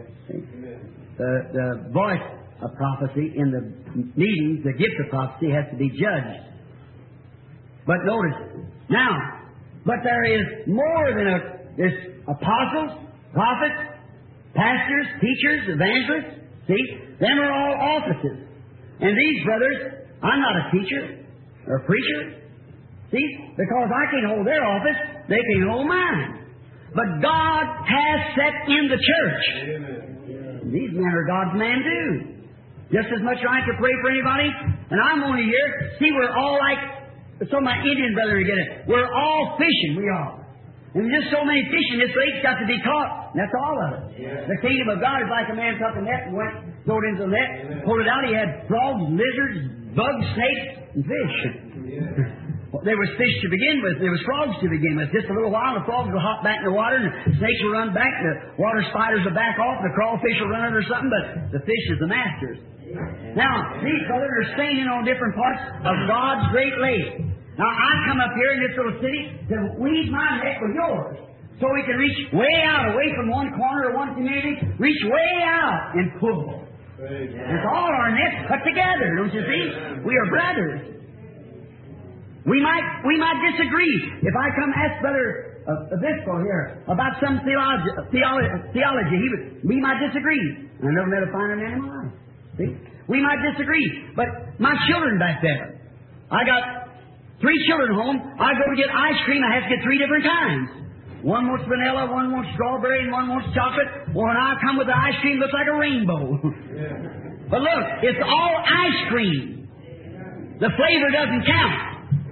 The voice of prophecy in the meetings, the gift of prophecy has to be judged. But notice, now, but there is more than there's apostles, prophets, pastors, teachers, evangelists. See, them are all offices. And these brothers, I'm not a teacher or a preacher. See? Because I can't hold their office, they can't hold mine. But God has set in the church. Amen. These men are God's men too. Just as much right to pray for anybody. And I'm only here. See, we're all like, so my Indian brother get it. We're all fishing, we are. And just so many fishing, this lake's got to be caught. And that's all of it. Yeah. The kingdom of God is like a man took a net and went, threw it into the net, pulled it out. He had frogs, lizards, bugs, snakes, and fish. Well, there was fish to begin with. There was frogs to begin with. Just a little while, the frogs will hop back in the water, and the snakes will run back, the water spiders will back off, the crawfish will run under something, but the fish is the masters. Now, these brothers are staying on different parts of God's great lake. Now, I come up here in this little city to weave my net with yours, so we can reach way out, away from one corner or one community, reach way out and pull. It's all our nets put together, don't you see? We are brothers. We might disagree. If I come ask Brother Bispo here about some theology, we might disagree. I never met a finer man in my life. See? We might disagree. But my children back there, I got 3 children home. I go to get ice cream, I have to get 3 different kinds. One wants vanilla, one wants strawberry, and one wants chocolate. Well, when I come with the ice cream, it looks like a rainbow. But look, it's all ice cream. The flavor doesn't count.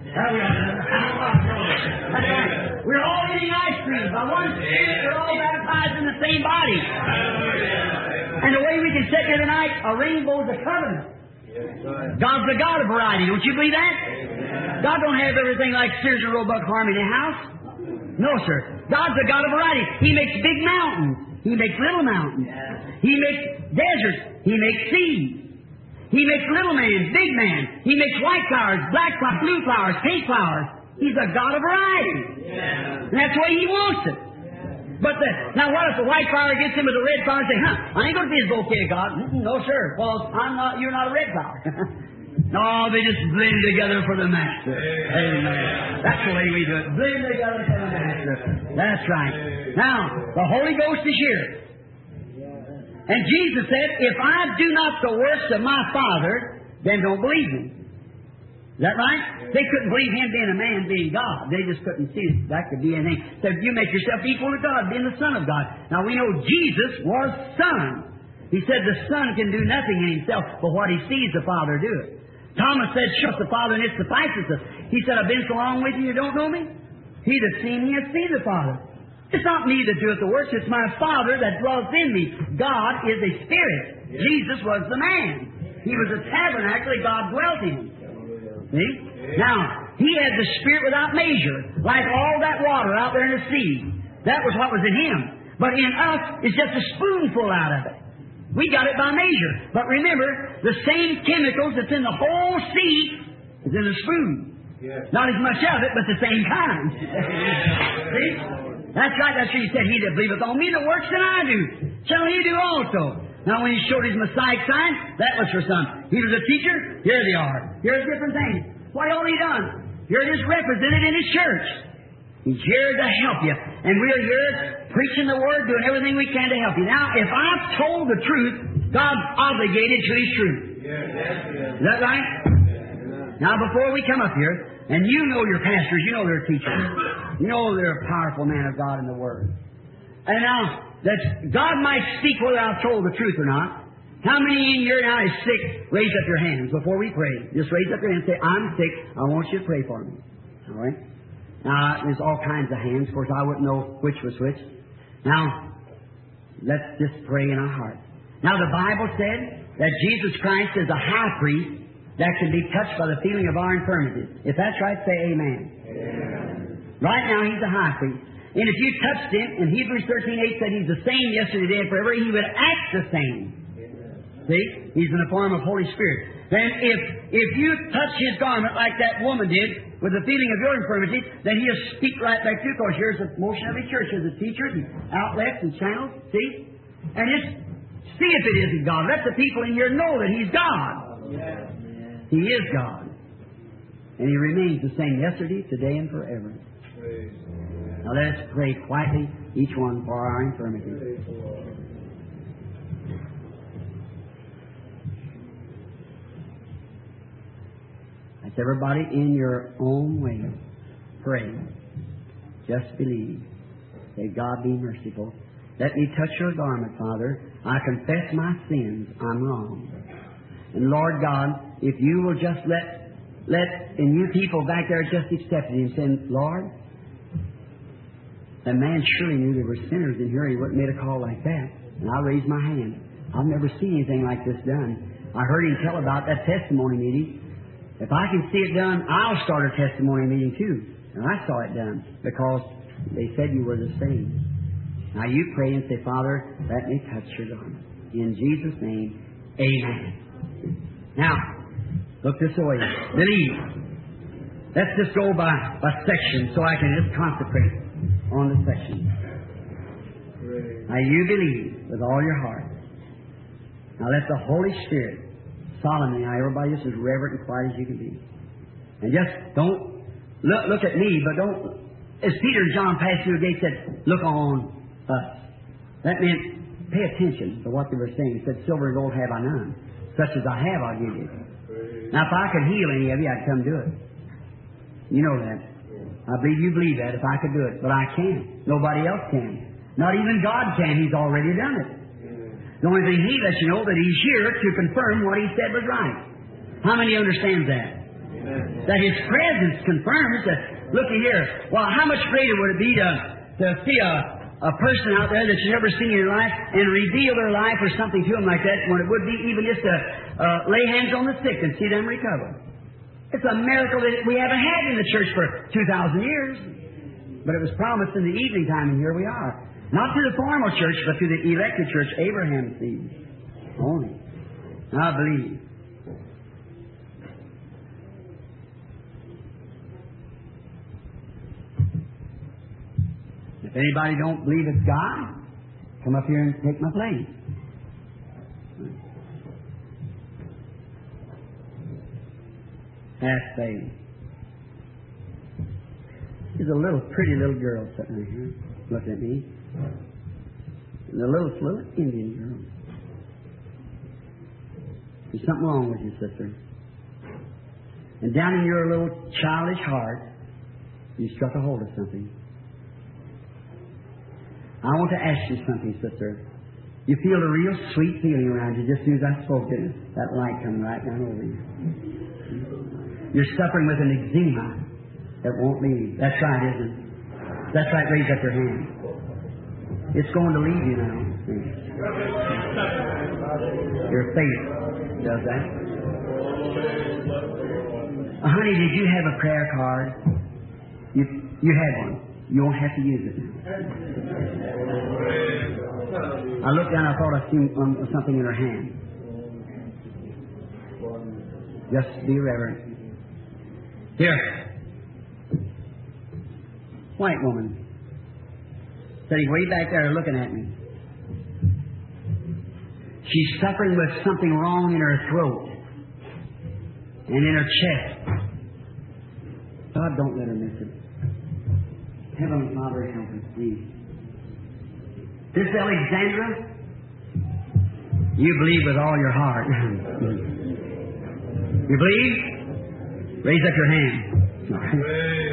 We're all eating ice cream. By one Spirit, we're all baptized in the same body. And the way we can sit here tonight, a rainbow is a covenant. God's the God of variety. Don't you believe that? God don't have everything like Sears and Roebuck Harmony House. No, sir. God's the God of variety. He makes big mountains. He makes little mountains. He makes deserts. He makes seas. He makes little man, big man. He makes white flowers, black flowers, blue flowers, pink flowers. He's a God of variety. And that's the way He wants it. But now what if the white flower gets in with the red flower and say, I ain't going to be as okay, God. No, sir. Well, you're not a red flower. No, they just blend together for the Master. Amen. That's the way we do it. Blend together for the Master. That's right. Now, the Holy Ghost is here. And Jesus said, if I do not the works of my Father, then don't believe me. Is that right? They couldn't believe Him being a man, being God. They just couldn't see that could be anything. Said, you make yourself equal to God, being the Son of God. Now we know Jesus was Son. He said the Son can do nothing in Himself, but what He sees the Father do it. Thomas said, trust the Father and it suffices us. He said, I've been so long with you, you don't know me? He that seen me has seen the Father. It's not me that doeth the works, it's my Father that dwells in me. God is a Spirit. Jesus was the man. He was a tabernacle, God dwelt in him. See? Now, He had the Spirit without measure, like all that water out there in the sea. That was what was in Him. But in us, it's just a spoonful out of it. We got it by measure. But remember, the same chemicals that's in the whole sea is in the spoon. Yes. Not as much of it, but the same kind. See? That's right. That's what He said. He that believeth on me, the works that I do, shall he do also. Now, when He showed His Messiah sign, that was for some. He was a teacher. Here they are. Here's different things. What all He done? Here it is represented in His church. He's here to help you. And we're here preaching the Word, doing everything we can to help you. Now, if I've told the truth, God's obligated to His truth. Is that right? Now, before we come up here, and you know your pastors, you know their teachers, you know they're a powerful man of God in the Word. And now, that God might speak whether I've told the truth or not. How many in here now is sick? Raise up your hands before we pray. Just raise up your hands and say, I'm sick. I want you to pray for me. All right? Now, there's all kinds of hands. Of course, I wouldn't know which was which. Now, let's just pray in our heart. Now, the Bible said that Jesus Christ is a high priest that can be touched by the feeling of our infirmities. If that's right, say amen. Amen. Right now, He's a high priest. And if you touched Him, in Hebrews 13:8 said He's the same yesterday, today, and forever, He would act the same. See? He's in the form of Holy Spirit. Then if you touch His garment like that woman did, with the feeling of your infirmity, then He'll speak right back to you, because here's the motion of the church. Here's the teachers and outlets and channels. See? And just see if it isn't God. Let the people in here know that He's God. He is God. And He remains the same yesterday, today, and forever. Now let us pray quietly, each one for our infirmities. That's everybody in your own way. Pray. Just believe. Say, God be merciful. Let me touch your garment, Father. I confess my sins. I'm wrong. And Lord God, if you will just and you people back there just accepted him, saying, Lord, that man surely knew there were sinners in here. He wouldn't have made a call like that. And I raised my hand. I've never seen anything like this done. I heard him tell about that testimony meeting. If I can see it done, I'll start a testimony meeting too. And I saw it done because they said you were the same. Now you pray and say, Father, let me touch your garment. In Jesus' name, amen. Now, look this way. Believe. Let's just go by section so I can just concentrate on the section. Now you believe with all your heart. Now let the Holy Spirit solemnly, now everybody just as reverent and quiet as you can be. And just don't look at me, but don't, as Peter and John passed through the gate, said, look on us. That meant pay attention to what they were saying. He said, silver and gold have I none. Such as I have, I'll give you. Now if I could heal any of you, I'd come do it. You know that. I believe you believe that if I could do it. But I can't. Nobody else can. Not even God can. He's already done it. The only thing He lets you know that He's here to confirm what He said was right. How many understand that? Amen. That His presence confirms that, looky here, well, how much greater would it be to see a person out there that you've never seen in your life and reveal their life or something to them like that, when it would be even just to lay hands on the sick and see them recover. It's a miracle that we haven't had in the church for 2,000 years. But it was promised in the evening time, and here we are. Not to the formal church, but to the elected church, Abraham's seed. Only. I believe. If anybody don't believe it's God, come up here and take my place. Have faith. There's a pretty little girl sitting right here, looking at me. And a little Indian girl. There's something wrong with you, sister. And down in your little childish heart, you struck a hold of something. I want to ask you something, sister. You feel a real sweet feeling around you just as soon as I spoke to you. That light coming right down over you. You're suffering with an eczema that won't leave. That's right, isn't it? That's right, raise up your hand. It's going to leave you now. Your faith does that. Honey, did you have a prayer card? You had one. You won't have to use it now. I looked down, I thought I seen something in her hand. Just be reverent. Here. White woman. Sitting way back there looking at me. She's suffering with something wrong in her throat and in her chest. God, don't let her miss it. Heavenly Father, help us, please. This Alexandra, you believe with all your heart. You believe? Raise up your hand.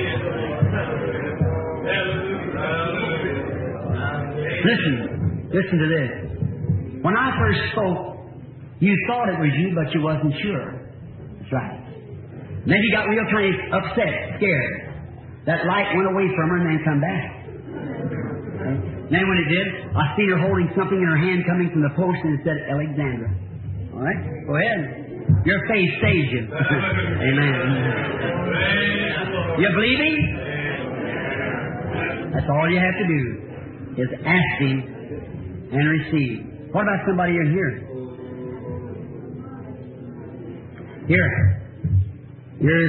Listen to this. When I first spoke, you thought it was you, but you wasn't sure. That's right. And then you got real kind of upset, scared. That light went away from her and then come back. Okay? Then when it did, I seen her holding something in her hand coming from the post and it said Alexandra. All right? Go ahead. Your faith saves you. Amen. You believing? That's all you have to do is asking and receive. What about somebody in here? Here's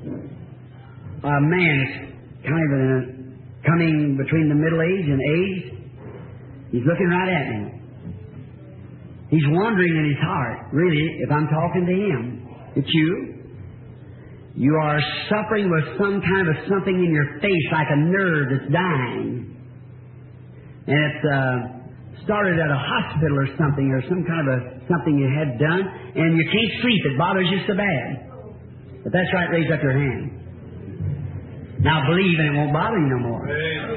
a man kind of coming between the middle age and age. He's looking right at me. He's wondering in his heart, really, if I'm talking to him. It's you. You are suffering with some kind of something in your face, like a nerve that's dying. And it's started at a hospital or something, or some kind of something you had done, and you can't sleep. It bothers you so bad. But that's right, raise up your hand. Now believe and it won't bother you no more.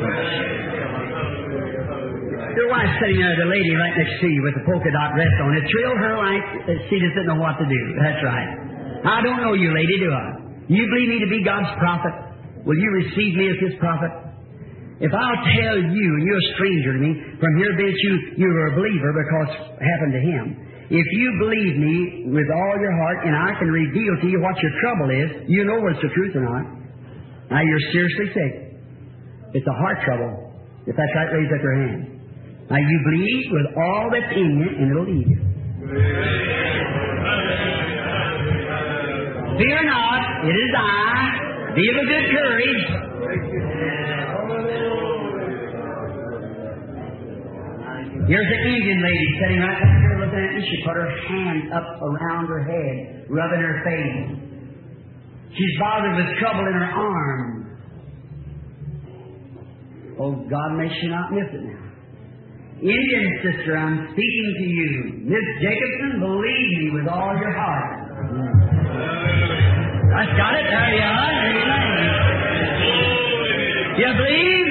Your wife's sitting there, the lady right next to you with the polka dot vest on. It thrilled her like she just didn't know what to do. That's right. I don't know you, lady, do I? You believe me to be God's prophet? Will you receive me as His prophet? If I'll tell you, and you're a stranger to me, from here thence you're a believer because it happened to him. If you believe me with all your heart and I can reveal to you what your trouble is, you know whether it's the truth or not. Now you're seriously sick. It's a heart trouble. If that's right, raise up your hand. Now you believe with all that's in you and it'll leave you. Fear not, it is I. Be of a good courage. Here's an Indian lady sitting right back here looking at me. She put her hand up around her head, rubbing her face. She's bothered with trouble in her arm. Oh, God, may she not miss it now. Indian sister, I'm speaking to you. Miss Jacobson, believe me with all your heart. I've got it. There you are. You believe?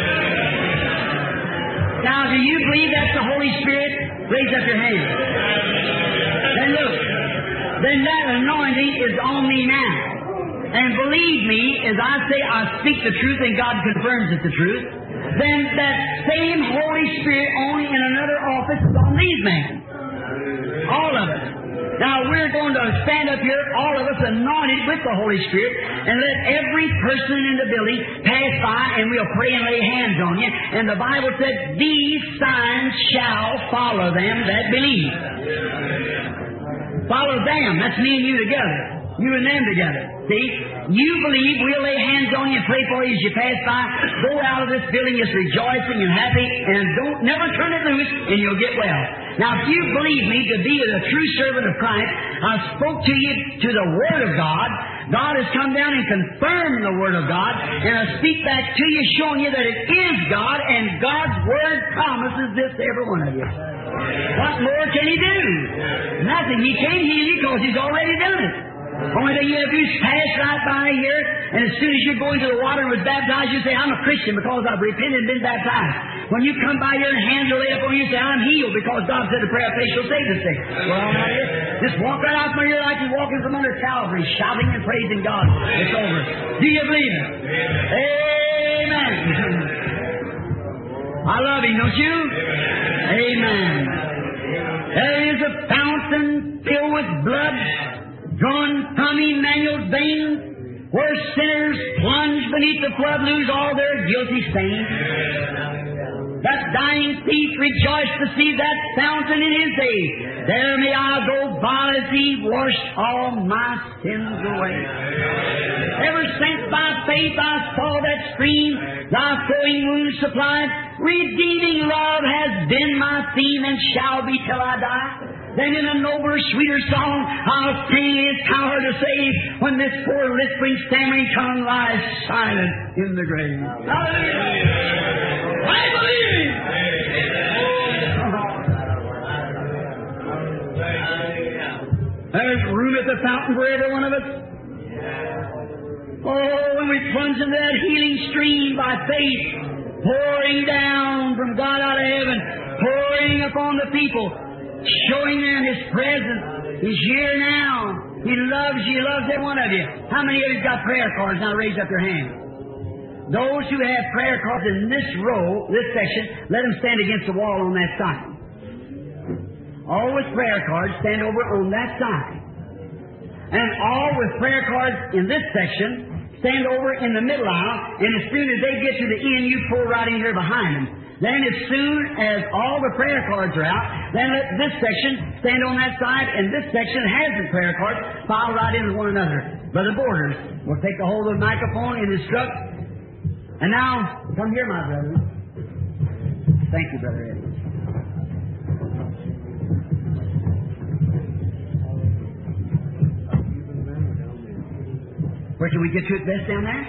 Now, do you believe that's the Holy Spirit? Raise up your hand. Then look. Then that anointing is on me now. And believe me, as I say, I speak the truth and God confirms it's the truth. Then that same Holy Spirit only in another office is on these men. All of us. Now we're going to stand up here, all of us anointed with the Holy Spirit, and let every person in the building pass by and we'll pray and lay hands on you. And the Bible said, these signs shall follow them that believe. Follow them. That's me and you together. You and them together. See? You believe, we'll lay hands on you and pray for you as you pass by. Go out of this building just rejoicing and happy, and never turn it loose, and you'll get well. Now, if you believe me to be a true servant of Christ, I spoke to you to the Word of God. God has come down and confirmed the Word of God, and I speak back to you showing you that it is God, and God's Word promises this to every one of you. What more can He do? Nothing. He can't heal you because He's already done it. Only thing you have to do is pass right by here, and as soon as you go into the water and was baptized, you say, I'm a Christian because I've repented and been baptized. When you come by here and hands are laid up on you, you say, I'm healed because God said the prayer of faith shall save the sick. Well, now just walk right out from here like you're walking from under Calvary, shouting and praising God. It's over. Do you believe it? Amen. I love Him, don't you? Amen. There is a fountain filled with blood drawn from Emmanuel's veins, where sinners plunge beneath the flood lose all their guilty stains. That dying thief rejoiced to see that fountain in his day. There may I go by as He washed all my sins away. Ever since by faith I saw that stream, Thy flowing wounds supplied, redeeming love has been my theme and shall be till I die. Then in a nobler, sweeter song, I'll sing His power to save when this poor, lisping, stammering tongue lies silent in the grave. Hallelujah! I believe! There's room at the fountain for every one of us. Oh, when we plunge into that healing stream by faith, pouring down from God out of heaven, pouring upon the people, showing them His presence. He's here now. He loves you. He loves every one of you. How many of you got prayer cards? Now raise up your hand. Those who have prayer cards in this row, this section, let them stand against the wall on that side. All with prayer cards, stand over on that side. And all with prayer cards in this section, stand over in the middle aisle, and as soon as they get to the end, you pull right in here behind them. Then as soon as all the prayer cards are out, then let this section stand on that side, and this section has the prayer cards file right in with one another. Brother Borders will take the hold of the microphone and instruct. And now, come here, my brother. Thank you, Brother Ed. Where can we get to it best down there?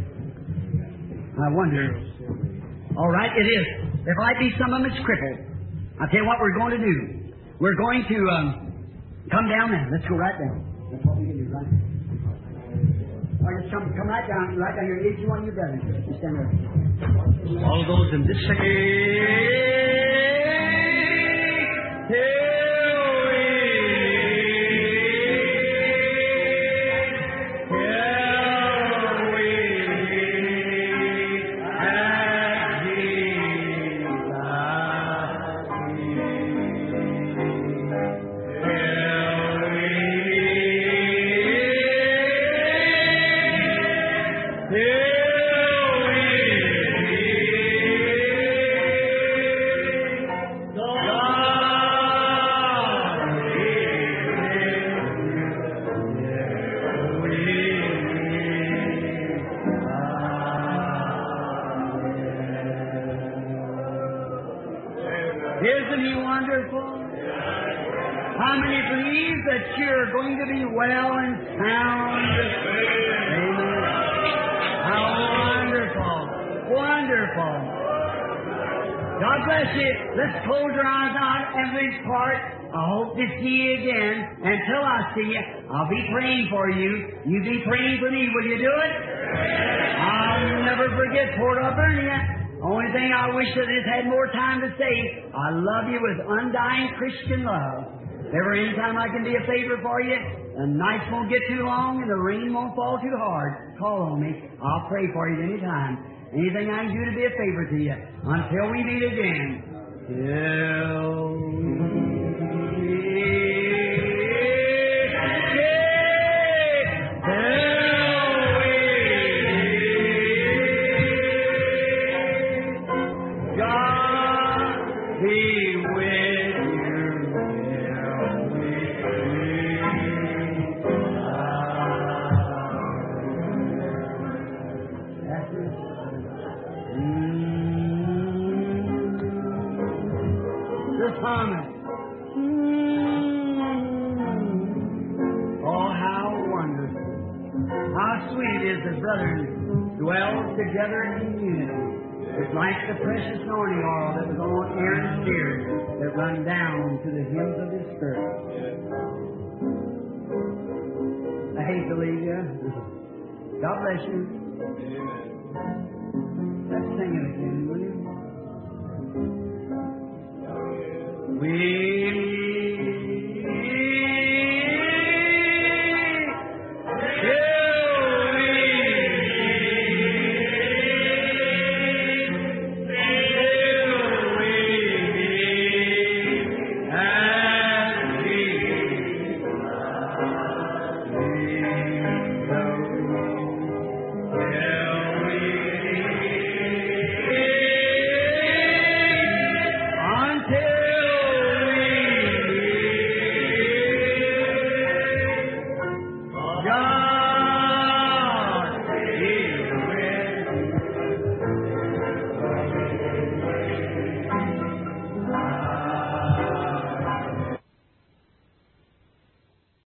I wonder. All right, it is. There might be some of them that's crippled. I'll tell you what we're going to do. We're going to come down there. Let's go right down. That's what we can do, right? Or just come right down here. Each one of you brothers. You stand there. All those in this section. Isn't He wonderful? How many believe that you're going to be well and sound? Amen. How wonderful. Wonderful. God bless you. Let's close our eyes on every part. I hope to see you again. Until I see you, I'll be praying for you. You be praying for me. Will you do it? I'll never forget Port Albernia. Only thing I wish that it had more time to say, I love you with undying Christian love. If ever any time I can be a favor for you, the nights won't get too long and the rain won't fall too hard, call on me. I'll pray for you any time. Anything I can do to be a favor to you. Until we meet again. Together in unity. It's like the precious anointing oil that was on Aaron's beard that run down to the hems of his skirt. I hate to leave you. God bless you. Let's sing it again.